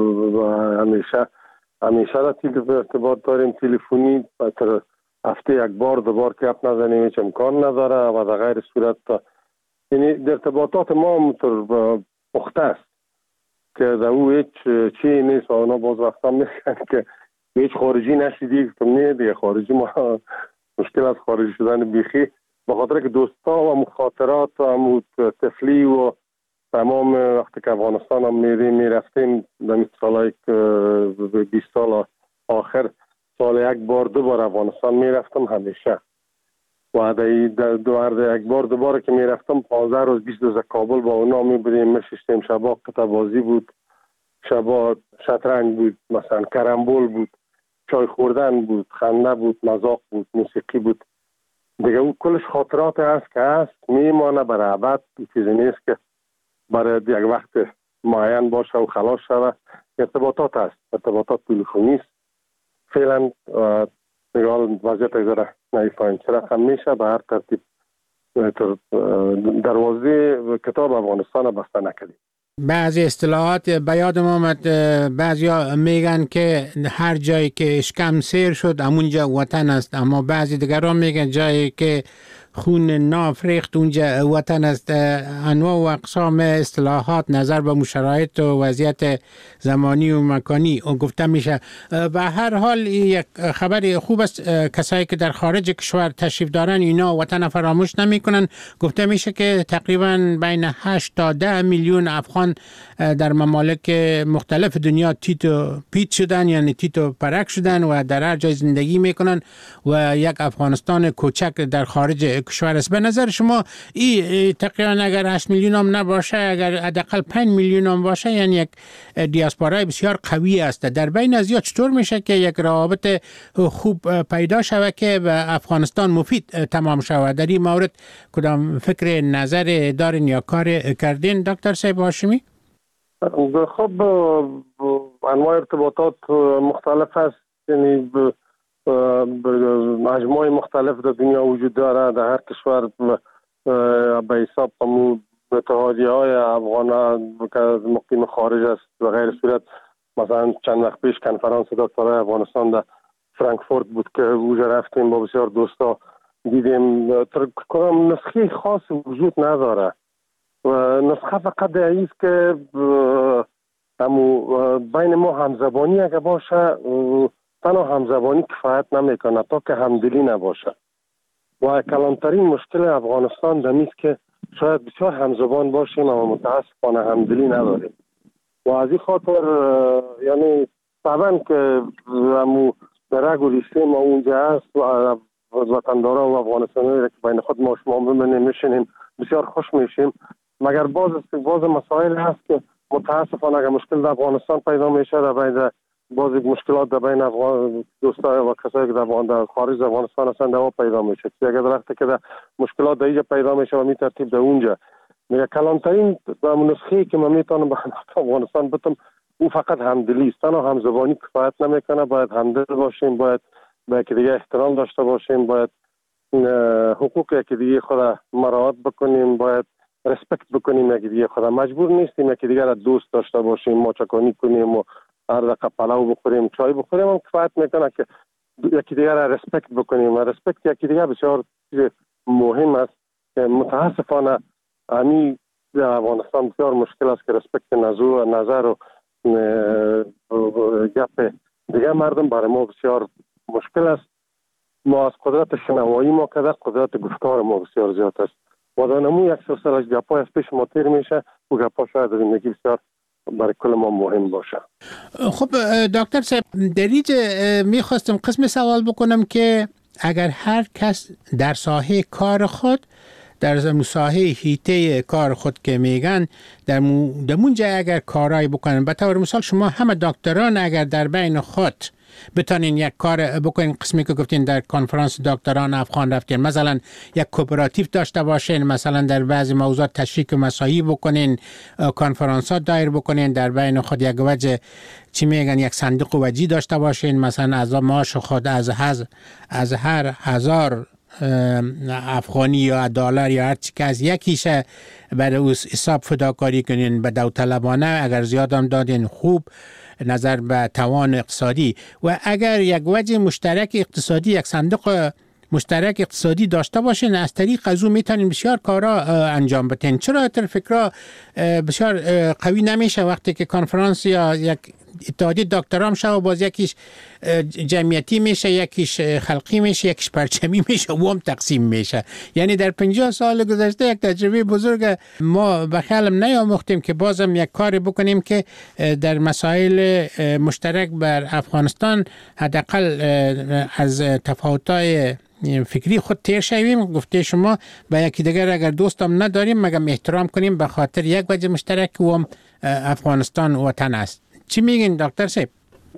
همیشه در ارتباط داریم تلفنی. تر هفته یک بار دو بار که اپ نزنیم هیچ امکان نداره و در غیر صورت یعنی ارتباطات ما پخته است که در او هیچ چی نیست و اونا باز وقتا میگن که هیچ خارجی نشیدی که نه دیگه خارجی ما مشکل از خارجی شدن بیخی به خاطر که دوستا و مخاطرات و طفلی و تمام وقتی که افغانستان هم میرفتیم در سالهای 20 سال آخر سال یک بار دو بار افغانستان میرفتم همیشه و در یک بار دو بار که میرفتم 15 روز 20 روز کابل با اونا میبودیم، میشستیم شبا قطعه بازی بود، شبا شطرنج بود، مثلا کرامبول بود، چای خوردن بود، خنده بود، مذاق بود، موسیقی بود دیگه. اون کلش خاطرات هست که هست میمانه برای ابد. چیزی نیست که برای یک وقت معین باشه و خلاص شوه. ارتباطات هست، ارتباطات تلفنی است. فعلا نگاه وضعیت ایزاره نیفایم چه رقم میشه به هر ترتیب دروازه کتاب افغانستان بسته نکردیم. بعضی اصطلاحات به یادم آمد، بعضیا میگن که هر جایی که اشکم سیر شد همونجا وطن است، اما بعضی دیگران میگن جایی که خون ناف ریخت اونجا وطن است. انواع و اقسام اصطلاحات نظر به شرایط و وضعیت زمانی و مکانی گفته میشه. به هر حال یک خبر خوب است، کسایی که در خارج کشور تشریف دارن اینا وطن فراموش نمیکنن. گفته میشه که تقریبا بین 8 تا 10 میلیون افغان در ممالک مختلف دنیا تیت و پیت شدن، یعنی تیت و پرک شدن و در هر جای زندگی میکنن و یک افغانستان کوچک در خارج کشور است. به نظر شما این تقریبا اگر 8 میلیون هم نباشه، اگر حداقل 5 میلیون هم باشه، یعنی یک دیاسپورای بسیار قوی است. در بین از یا چطور میشه که یک روابط خوب پیدا شود که به افغانستان مفید تمام شود؟ در این مورد کدام فکر نظر دارین یا کار کردین دکتر صاحب هاشمی؟ خب انواع ارتباطات مختلف است، یعنی مجموعه مختلف در دنیا وجود داره. در هر کشور به حساب اتحادیه های افغان که مقیم خارج است و غیر صورت. مثلا چند وقت پیش کنفرانس دکترای افغانستان در فرانکفورت بود که اونجا رفتیم با بسیار دوستا دیدیم. کدام نسخه خاص وجود نداره و نسخه فقط است که بین ما همزبانی اگه باشه، تنها همزبانی کفایت نمیکنه تا که همدلی نباشه. و کلانترین مشکل افغانستان دمیست که شاید بسیار همزبان باشیم اما متاسفانه همدلی نداریم و از این خاطر یعنی طبعا که در رگ و ریشه ما اونجا هست و وطندارا و افغانستانی که بین خود ما شما ببینیم میشینیم بسیار خوش میشیم، مگر باز مسائل هست که متاسفانه اگر مشکل در افغانستان پیدا میشه در بین باز مشکلات در بین افغان دوستای و کسایی که در خارج افغانستان هستند دوا پیدا میشه. اگر درخته که در مشکلات در اینجا پیدا میشه و می ترتیب در اونجا میگه کلانترین نسخه‌ای که من میتونم به افغانستان بتم او فقط همدلی است. تنها همزبانی کفایت نمیکنه، باید همدل باشیم، باید به یکدیگر احترام داشته باشیم، باید حقوق یکدیگر خود مراعات بکنیم، باید رسپکت بکنیم یکدیگر خود. مجبور نیستیم یکدیگر را دوست داشته باشیم، ماچکانی کنیم و هر دقیقه پلاو بخوریم چای بخوریم هم کفایت میکنه که یکدیگر را رسپکت بکنیم و رسپکت یکدیگر بسیار مهم است که متاسفانه همین در افغانستان بسیار مشکل است که رسپکت نظر و گپ دیگه مردم برای ما بسیار مشکل است. ما از قدرت شنوایی ما کده قدرت گفتار ما بسیار زیاد است و در نمو یک سلسله گپای از پیش ما تیر میشه و گپا شاید زندگی بسیار برای کل ما مهم باشه. خب دکتر صاحب در اینجا میخواستم قسم سوال بکنم که اگر هر کس در ساحه کار خود در ساحه هیته کار خود که میگن در اونجا اگر کارایی بکنن، به طور مثال شما همه دکتران اگر در بین خود بتونین یک کار بکنین، قسمی که گفتین در کنفرانس دکتران افغان رفتین، مثلا یک کوپراتیو داشته باشین، مثلا در بعضی موضوعات تشریک مساعی بکنین، کنفرانسات دایر بکنین، در بین خود یک وجه چی میگن یک صندوق وجی داشته باشین، مثلا از معاش خود از هر 1000 افغانی یا دلار یا هر چی که از یکیشه برای اوس حساب فداکاری کنین به داوطلبانه، اگر زیاد هم دادین خوب نظر به توان اقتصادی. و اگر یک وجه مشترک اقتصادی، یک صندوق مشترک اقتصادی داشته باشین، از طریق از اون میتونین بسیار کارا انجام بدین. چرا تر فکرها بسیار قوی نمیشه وقتی که کنفرانس یا یک اتحادیه دکترام شه و باز یکیش جمعیتی میشه، یکیش خلقی میشه، یکیش پرچمی میشه و هم تقسیم میشه؟ یعنی در 50 سال گذشته یک تجربه بزرگ ما به خیالم نیاموختیم که بازم یک کاری بکنیم که در مسائل مشترک بر افغانستان حداقل از تفاوت‌های فکری خود تیر شویم. گفته شما به یکی دیگر اگر دوستم نداریم مگر احترام کنیم به خاطر یک وجه مشترک و هم افغانستان وطن است. چی میگین دکتر صاحب؟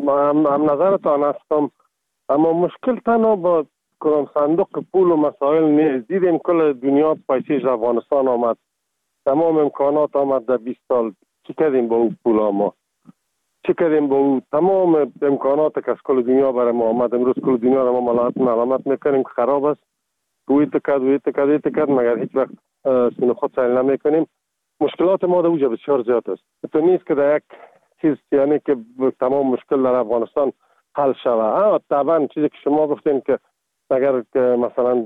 هم نظرتان هستم، اما مشکل تنها با کدام صندوق پول و مسائل نیست. دیدیم کل دنیا پیسیش افغانستان آمد، تمام امکانات آمد در 20 سال. چی کردیم با اون پول ما؟ چی کردیم با اون تمام امکانات که از کل دنیا برای ما آمد؟ امروز کل دنیا را ما ملامت میکنیم که خراب است، ویت کرد مگر هیچ وقت سینو خود سیل نمیکنیم. مشکلات ما در اونجا بسیار زیاد است. تو نیست که در یک چیز یعنی که تمام مشکل در افغانستان حل شود. طبعا چیزی که شما گفتین که اگر که مثلا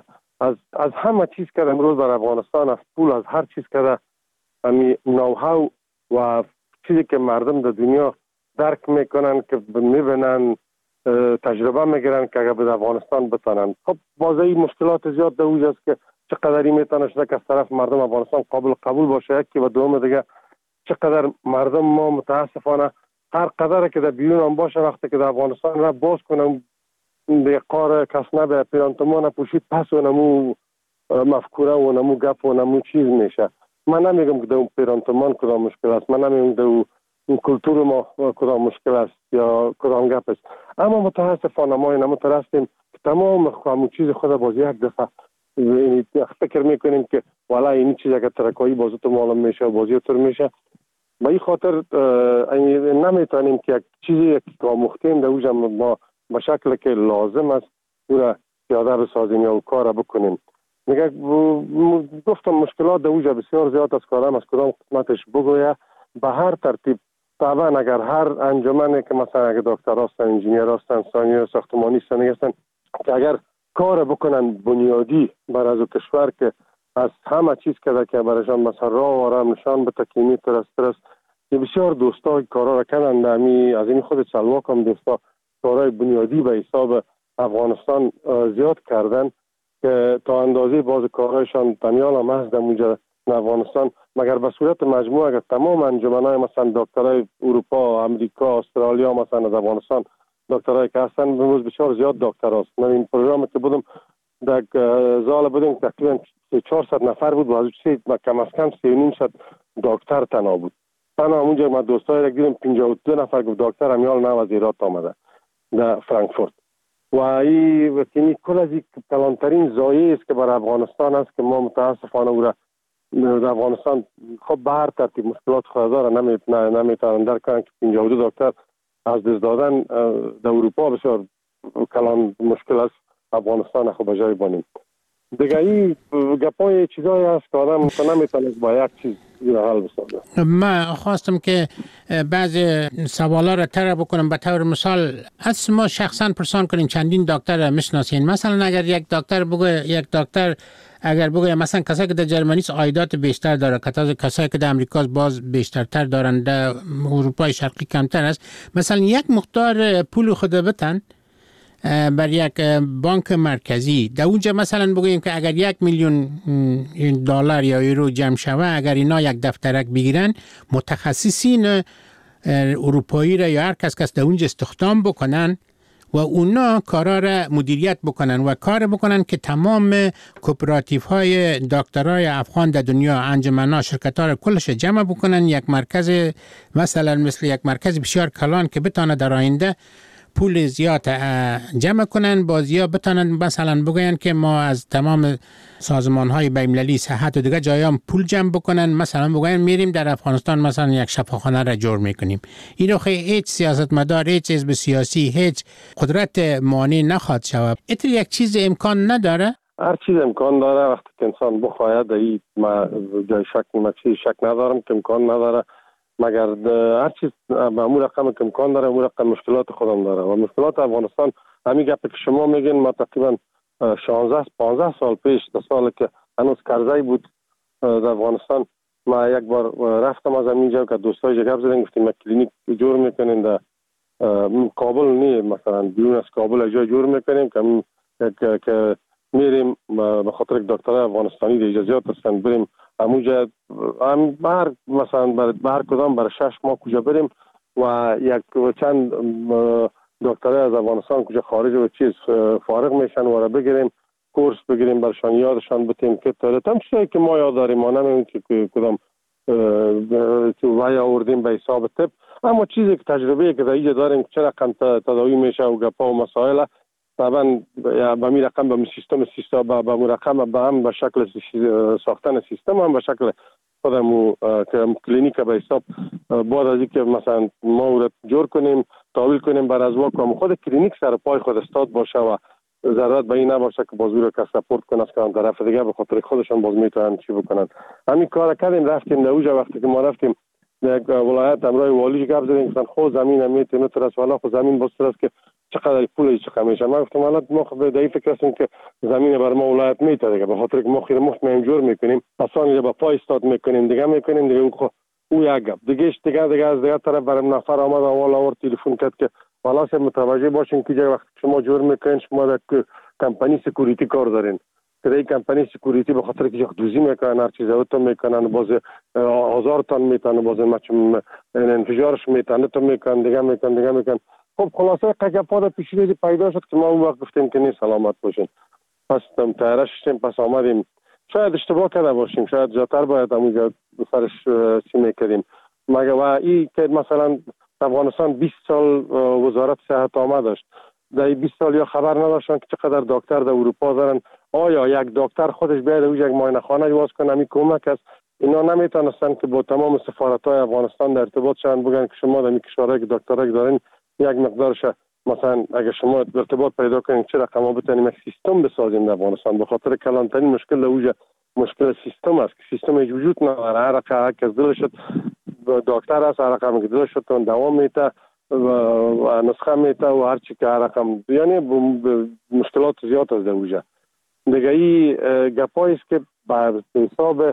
از همه چیز که امروز در افغانستان، از پول، از هر چیز که همین نوهاو و چیزی که مردم در دنیا درک میکنن که میبینن تجربه میگیرن که اگر به افغانستان بتانن. خب بازی مشکلات زیاد در اوج است که چقدری میتونه شده که از طرف مردم افغانستان قبول باشه، یکی و دوم دیگه چقدر مردم ما متاسفانه هر قدر که در بیرون هم باشه وقتی که در افغانستان را باز کنم به قار کسنه به پیرانتمان پوشید پس و نمو مفکوره و نمو گپ و نمو چیز میشه. من نمیگم که در اون پیرانتمان کدام مشکل است، من نمیگم در اون کلتور ما کدام مشکل است یا کدام گپ است، اما متاسفانه ما این مترسیم که تمام همون چیز خود باز یک دفعه فکر میکنیم که والا این چیز اگر ترکایی بازو تو معلوم میشه و بازی طور میشه. به این خاطر نمیتونیم که یک چیزی که آموختیم در اوجا ما به شکل که لازم است او را پیاده بسازیم یا کار بکنیم. میگه گفتم مشکلات در اوجا بسیار زیاد است، کارم از کدام قسمتش بگویه به هر ترتیب. طبعا اگر هر انجمنی که مثلا اگر دکتر هستن، انجینیر هستن، ساختمانی هستن که اگر کار بکنن بنیادی بر از کشور که از همه چیز که برایشان مثلا راه و آرام نشان به تکینی ترست بسیار دوستا کارا را کردن. از این خود سلواک هم دوستا کارهای بنیادی به حساب افغانستان زیاد کردن که تا اندازه باز کارهایشان تنیال هم هست در اونجا افغانستان، مگر به صورت مجموعه اگر تمام انجمنهای مثلا دکترای اروپا، امریکا، استرالیا مثلا از افغانستان دکترای که هستن امروز بسیار زیاد دکتر هست. من این پروگرام که بودم در زال بودیم تقریبا 400 نفر بود و از کم از کم 300 دکتر تنها بود. تنها اونجا ما دوستای را دیدیم 52 نفر گفت دکتر همیال نو از ایران آمده در فرانکفورت. و این کل از این کلانترین زایه است که برای افغانستان است که ما متاسفانه او را در افغانستان خب به هر ترتیب مشکلات خود داره نمیتونن درک کنن که 52 دکتر از دست دادن در اروپا بسیار کلان مشکل است، افغانستان خب بجای بانیم دیگه. این گپای چیزایی هست که آدم نمیتونه با یک چیز حل بسازه. من خواستم که بعضی سوالا را طرح بکنم. به طور مثال از ما شخصا پرسان کنیم چندین دکتر میشناسین. مثلا اگر یک دکتر اگر بگویم مثلا کسایی که در جرمنی عایدات بیشتر داره، کسایی که در امریکا باز بیشترتر دارن، در اروپای شرقی کمتر است، مثلا یک مقدار پول خود بتن بر یک بانک مرکزی در اونجا مثلا بگوییم که اگر 1 میلیون دلار یا یورو جمع شوه، اگر اینا یک دفترک بگیرن، متخصصین اروپایی را یا هر کس در اونجا استخدام بکنن و اونا کارا را مدیریت بکنن و کار بکنن که تمام کوپراتیف های دکترای افغان در دنیا، انجمن‌ها، شرکت‌ها را کلش جمع بکنن، یک مرکز مثلا مثل یک مرکز بسیار کلان که بتانه در آینده پول زیاد جمع کنن، بازیا بتانن مثلا بگوین که ما از تمام سازمان‌های بین‌المللی صحت و دیگه جایام پول جمع بکنن، مثلا بگوین میریم در افغانستان مثلا یک شفاخانه را جور میکنیم. این رو هیچ سیاستمدار، هیچ حزب سیاسی، هیچ قدرت مانع نخواد شود. اینطور یک چیز امکان نداره؟ هر چیز امکان داره وقتی که انسان بخواهد. ما جای شک ندارم که امکان نداره، مگر هر چیز به امور رقم که امکان داره، امور رقم مشکلات خودم داره و مشکلات افغانستان همین گپی که شما میگین. ما تقریبا 16-15 سال پیش، در سال که هنوز کرزی بود در افغانستان، ما یک بار رفتم از همینجا که دوستای گپ زدیم، گفتیم ما کلینیک جور میکنیم در کابل، نه مثلا بیرون از کابل جای جور میکنیم که میریم به خاطر دکترای افغانستانی در اجازهات هستن بریم همونجا بر مثلا بر کدام بر 6 ماه کجا بریم و یک چند دکترای از افغانستان کجا خارج و چیز فارغ میشن و را بگیریم کورس بگیریم برشان، یادشان بتیم که تم چیزی که ما یاد داریم، ما نمیدونیم که کدام وای آوردیم به حساب طب، اما چیزی که تجربه که در اینجا داریم چه رقم تداوی میشه و گپا و مسائل طبعا به می رقم به سیستم به مرقم به هم به شکل ساختن سیستم هم به شکل خودمو که کلینیک به حساب بعد از اینکه مثلا ما رو جور کنیم تحویل کنیم بر از واقع خود کلینیک سر پای خود استاد باشه و ضرورت به این نباشه که بازو رو که سپورت کنه از طرف دیگه به خاطر خودشون باز میتونن چی بکنن. همین کار کردیم، رفتیم نوجا. وقتی که ما رفتیم یک ولایت امرای والی گپ زدیم گفتن خود زمین میتونه ترس والا خود زمین باز ترس که چقدر پول چقدر میشه. ما گفتم حالا ما خود در فکر هستیم که زمین بر ما ولایت میتونه دیگه، به خاطر که ما خیر مفت جور میکنیم آسان با پای استاد میکنیم دیگه او یک گپ دیگه از دیگه طرف برام نفر آمد اول اور تلفن کرد که والا سه متوجه باشین که وقتی شما جور میکنین شما در کمپانی سکیوریتی کار دارین که در کمپانی سکیوریتی به خاطر که دوزی میکنن هر چیز اوتو میکنن باز هزار تن میتونه باز مچم انفجارش میتونه تو میکنن دیگه میکنن. خب خلاصه قجپا پیشی پیدا شد که ما اون وقت گفتیم که نیست سلامت باشین. پس تیارش شدیم، پس آمدیم. شاید اشتباه کرده باشیم، شاید جاتر باید همونجا سرش چی میکردیم مگه. و این که مثلا افغانستان 20 سال وزارت صحت آمد داشت، در 20 سال یا خبر نداشتن که چقدر دکتر در اروپا دارن. آیا یک دکتر خودش بیاد او یک معاینه خانه باز کنه؟ می کمک است. اینا نمیتونستن که با تمام سفارت‌های افغانستان در ارتباط شدن بگن که شما در کشورهای که دکترای دارین یک مقدارش مثلا اگه شما ارتباط پیدا کنین چه رقم ما بتونیم یک سیستم بسازیم در افغانستان. به خاطر کلانترین مشکل اوجه مشکل سیستم است که سیستم وجود نداره. هر رقم که دل شد دکتر است، هر رقم که دل شد اون دوام میته و نسخه میته و هر چی که هر رقم، یعنی مشکلات زیاد است در اوجه دیگه. این گپایی است که به حساب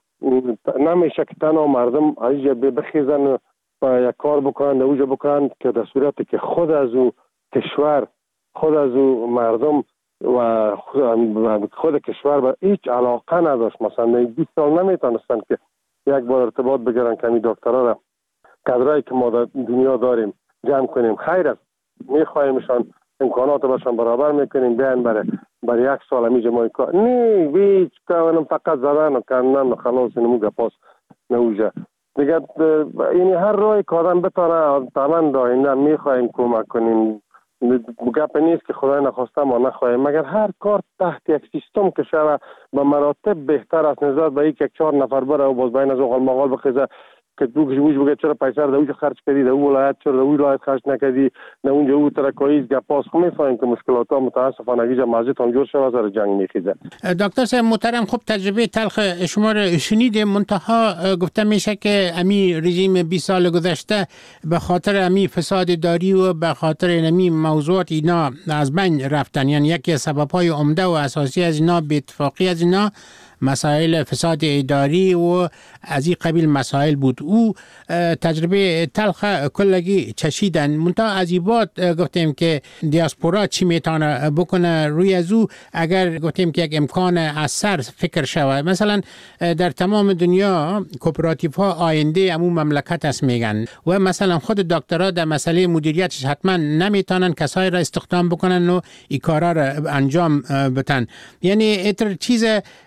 نمیشه که تنها مردم اینجا بخیزن و یک کار بکنن در اوجه بکنن که در صورتی که خود از او کشور، خود از او مردم و خود کشور به هیچ علاقه نداشت. مثلا 20 سال نمیتونستن که یک بار ارتباط بگیرن که همین دکترها را کادرایی که ما در دنیا داریم جمع کنیم. خیر است، میخوایمشان امکانات باشن برابر میکنیم بیان برای یک سال همیشه ما کار نه هیچ کارم فقط زدن و کردن و خلاص نمو گپاس نوجه دیگه. این هر روی کارم بتانه تمام داینده میخوایم کمک کنیم. گپ نیست که خدای نخواسته ما نخواهیم، مگر هر کار تحت یک سیستم که شوه به مراتب بهتر است نسبت به یک 4 نفر بره و باز بین از اوغال مغال بخیزه که تو کشویش بگه چرا پیسه در اوج خرج کردی، در اون ولایت چرا در اون ولایت خرج نکردی، در اونجا او ترکاییز گپاس. خب میفهمیم که مشکلات ها متاسفانه گیجا مزید هم جور شوه سر جنگ میخیزه. دکتر صاحب محترم، خب تجربه تلخ شما رو شنیدیم، منتها گفته میشه که امی رژیم 20 سال گذشته به خاطر امی فساد داری و به خاطر امی موضوعات اینا از بین رفتن. یعنی یکی از سبب‌های عمده و اساسی از اینا، به اتفاقی از اینا مسائل فساد اداری و از این قبیل مسائل بود. او تجربه تلخ کلگی چشیدن. منتها از این بعد گفتیم که دیاسپورا چی میتونه بکنه روی از او، اگر گفتیم که یک امکان از سر فکر شود. مثلا در تمام دنیا کوپراتیف ها آینده امو مملکت است میگن و مثلا خود دکترها در مسئله مدیریتش حتما نمیتونن کسایی را استخدام بکنن و این کارا را انجام بتن. یعنی ایتر چیز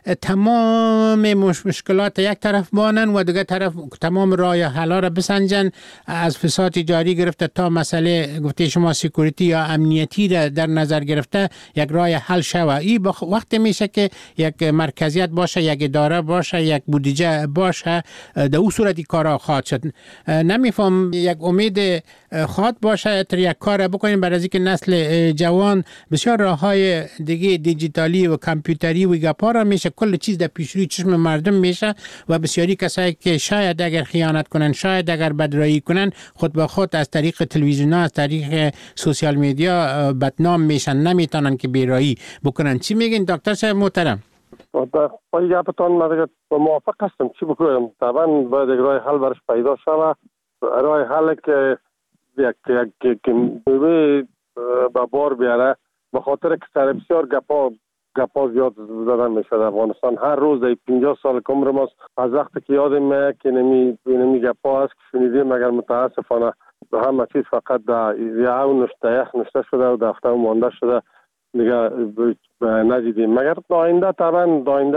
تمام مشکلات یک طرف بانن و دیگه طرف تمام راه حل را بسنجن، از فساد جاری گرفته تا مسئله گفته شما سکیوریتی یا امنیتی را در نظر گرفته یک راه حل شود. این وقت میشه که یک مرکزیت باشه، یک اداره باشه، یک بودجه باشه، در اون صورت کارا خواهد شد. نمیفهم یک امید خواهد باشه تر یک کار بکنیم برای اینکه نسل جوان بسیار راههای دیگه دیجیتالی و کامپیوتری و گپا را میشه کل چیز در پیش روی چشم مردم میشه و بسیاری کسایی که شاید اگر خیانت کنن، شاید اگر بدرایی کنن، خود به خود از طریق تلویزیون ها، از طریق سوشال میدیا بدنام میشن، نمیتونن که بیرایی بکنن. چی میگین دکتر صاحب محترم؟ پای گپتان من دیگه موافق هستم. چی بکنم؟ طبعا باید یک راه حل برش پیدا شود. راه حل که یک به بار بیاره، به خاطر که سر بسیار گپا زیاد زدن میشه در افغانستان. هر روز در 50 سال که عمر ماست، از وقتی که یادم میاد که نمی گپا هست که شنیدیم، مگر متاسفانه همه چیز فقط در یه نشته شده و دفتر مانده شده دیگه ندیدیم. مگر داینده طبعا داینده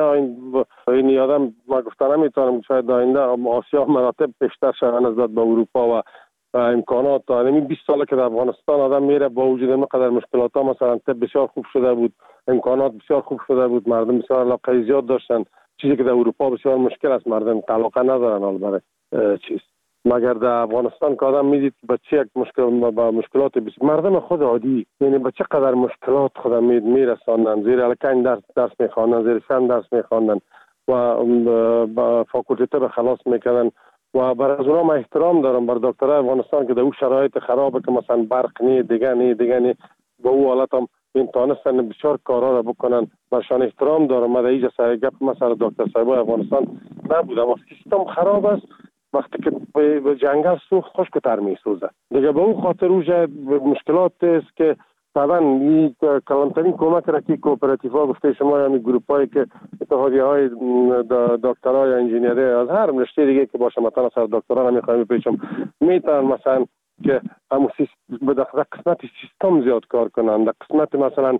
این یادم ما گفتن نمیتونم شاید داینده آسیا مراتب پیشتر شدن نسبت به اروپا و امکانات. یعنی 20 ساله که در افغانستان آدم میره با وجود اینقدر مشکلات ها، مثلا طب بسیار خوب شده بود، امکانات بسیار خوب شده بود، مردم بسیار علاقه زیاد داشتن، چیزی که در اروپا بسیار مشکل است، مردم علاقه ندارن حال برای چیز. مگر در افغانستان که آدم میدید به چه یک مشکلات مردم خود عادی، یعنی به چه قدر مشکلات خود میرساندن، زیر الکن درس میخواندن، زیر شم درس میخواندن و با فاکولته طب خلاص میکردن. و برای از اونا من احترام دارم بر دکترای افغانستان که در اون شرایط خرابه که مثلا برق نی دیگه نی با او حالت هم این تانستن بسیار کارا را بکنن، برشان احترام دارم. من در اینجا سر گپ مثلا دکتر صاحب افغانستان نبودم. سیستم خراب است، وقتی که به جنگل سوخت خشک‌تر میسوزه دیگه. به اون خاطر اوجه مشکلات است که طبعا این کلانترین کمک را که کوپراتیف ها گفته شما، یعنی گروپ هایی که اتحادیه های دکترها یا انجینیری از هر رشته دیگه که باشه، مثلا سر دکترا نمیخوایم بپیچم، میتونن مثلا که همون در قسمت سیستم زیاد کار کنن، در قسمت مثلا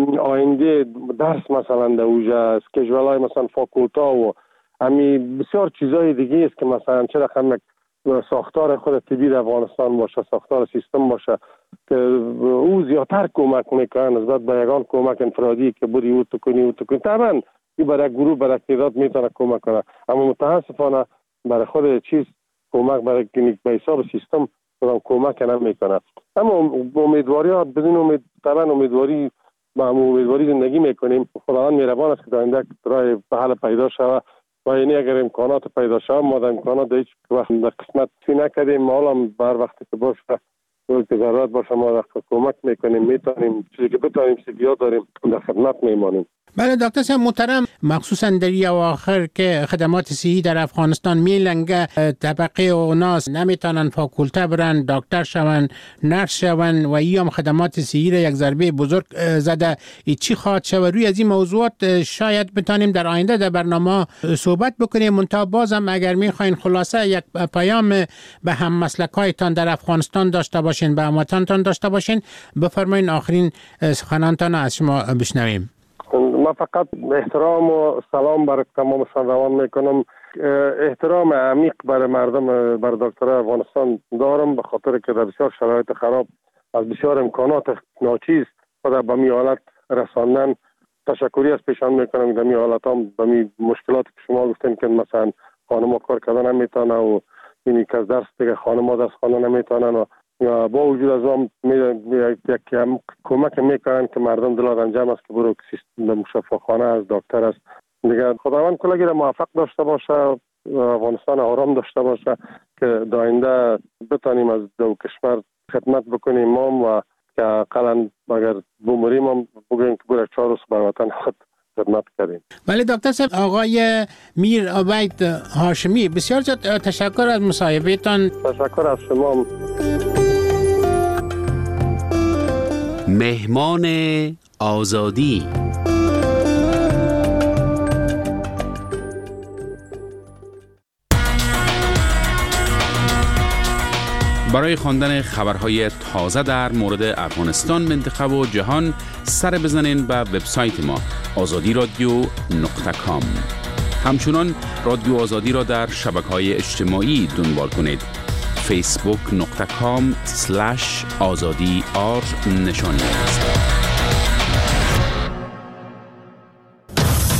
آینده درس مثلا در اوجه اسکیجول های مثلا فاکولتا و همی بسیار چیزای دیگه است که مثلا چه رقم ساختار خود طبی در افغانستان باشه، ساختار سیستم باشه که او زیادتر کمک میکنه نسبت به یگان کمک انفرادی که بودی او تو کنی. طبعا این برای گروه برای تعداد میتونه کمک کنه، اما متاسفانه برای خود چیز کمک برای به حساب سیستم کمک نمیکنه. اما امیدواری ها بدون امید، طبعا امیدواری با امیدواری زندگی میکنیم. خداوند مهربان است که آینده راه حل پیدا شود و یعنی اگر امکانات پیدا شود، ما در امکانات هیچ وقت در قسمت فی نکردیم، حالا بر وقتی که باشه که ضرورت باشه ما کمک میکنیم، میتونیم چیزی که بتونیم سیبیا داریم در خدمت میمانیم. بله دکتر صاحب محترم، مخصوصا در این اواخر که خدمات صحی در افغانستان میلنگه، طبقه اوناس نمیتونن فاکولته برن، دکتر شون، نرس شون و ایام خدمات صحی را یک ضربه بزرگ زده. چی خواهد شود؟ روی از این موضوعات شاید بتانیم در آینده در برنامه صحبت بکنیم. منتها بازم اگر میخواین خلاصه یک پیام به هم مسلکایتان در افغانستان داشته باشین، به هموطنتان داشته باشین، بفرمایین آخرین سخنانتان از شما بشنویم. من فقط احترام و سلام برای تمام شنوندگان میکنم. احترام عمیق برای مردم، برای دکترای افغانستان دارم، به خاطر که در بسیار شرایط خراب از بسیار امکانات ناچیز خود به می حالت رساندن. تشکری از پیشان میکنم در می حالت هم به می مشکلات که شما گفتین که مثلا خانم کار کردن نمیتونه و اینی که درس دیگه خانم درس خواندن نمیتونن و با وجود از هم یک کمک میکنن که مردم دلات انجام است که برو سیستم شفاخانه از دکتر است دیگه. خداوند کلگی را موفق داشته باشه، افغانستان آرام داشته باشه که داینده بتانیم از دو کشور خدمت بکنیم و که اقلا اگر بمریم هم بگویم که برای 4 روز بر وطن خود خدمت کردیم. ولی دکتر صاحب، آقای میر عبید هاشمی، بسیار زیاد تشکر از مصاحبهتان. تشکر از شما. مهمان آزادی. برای خواندن خبرهای تازه در مورد افغانستان، منطقه و جهان سر بزنین به وبسایت ما azadi.radio.com. همچنان رادیو آزادی را در شبکه‌های اجتماعی دنبال کنید. facebook.com/azadi نشانی است.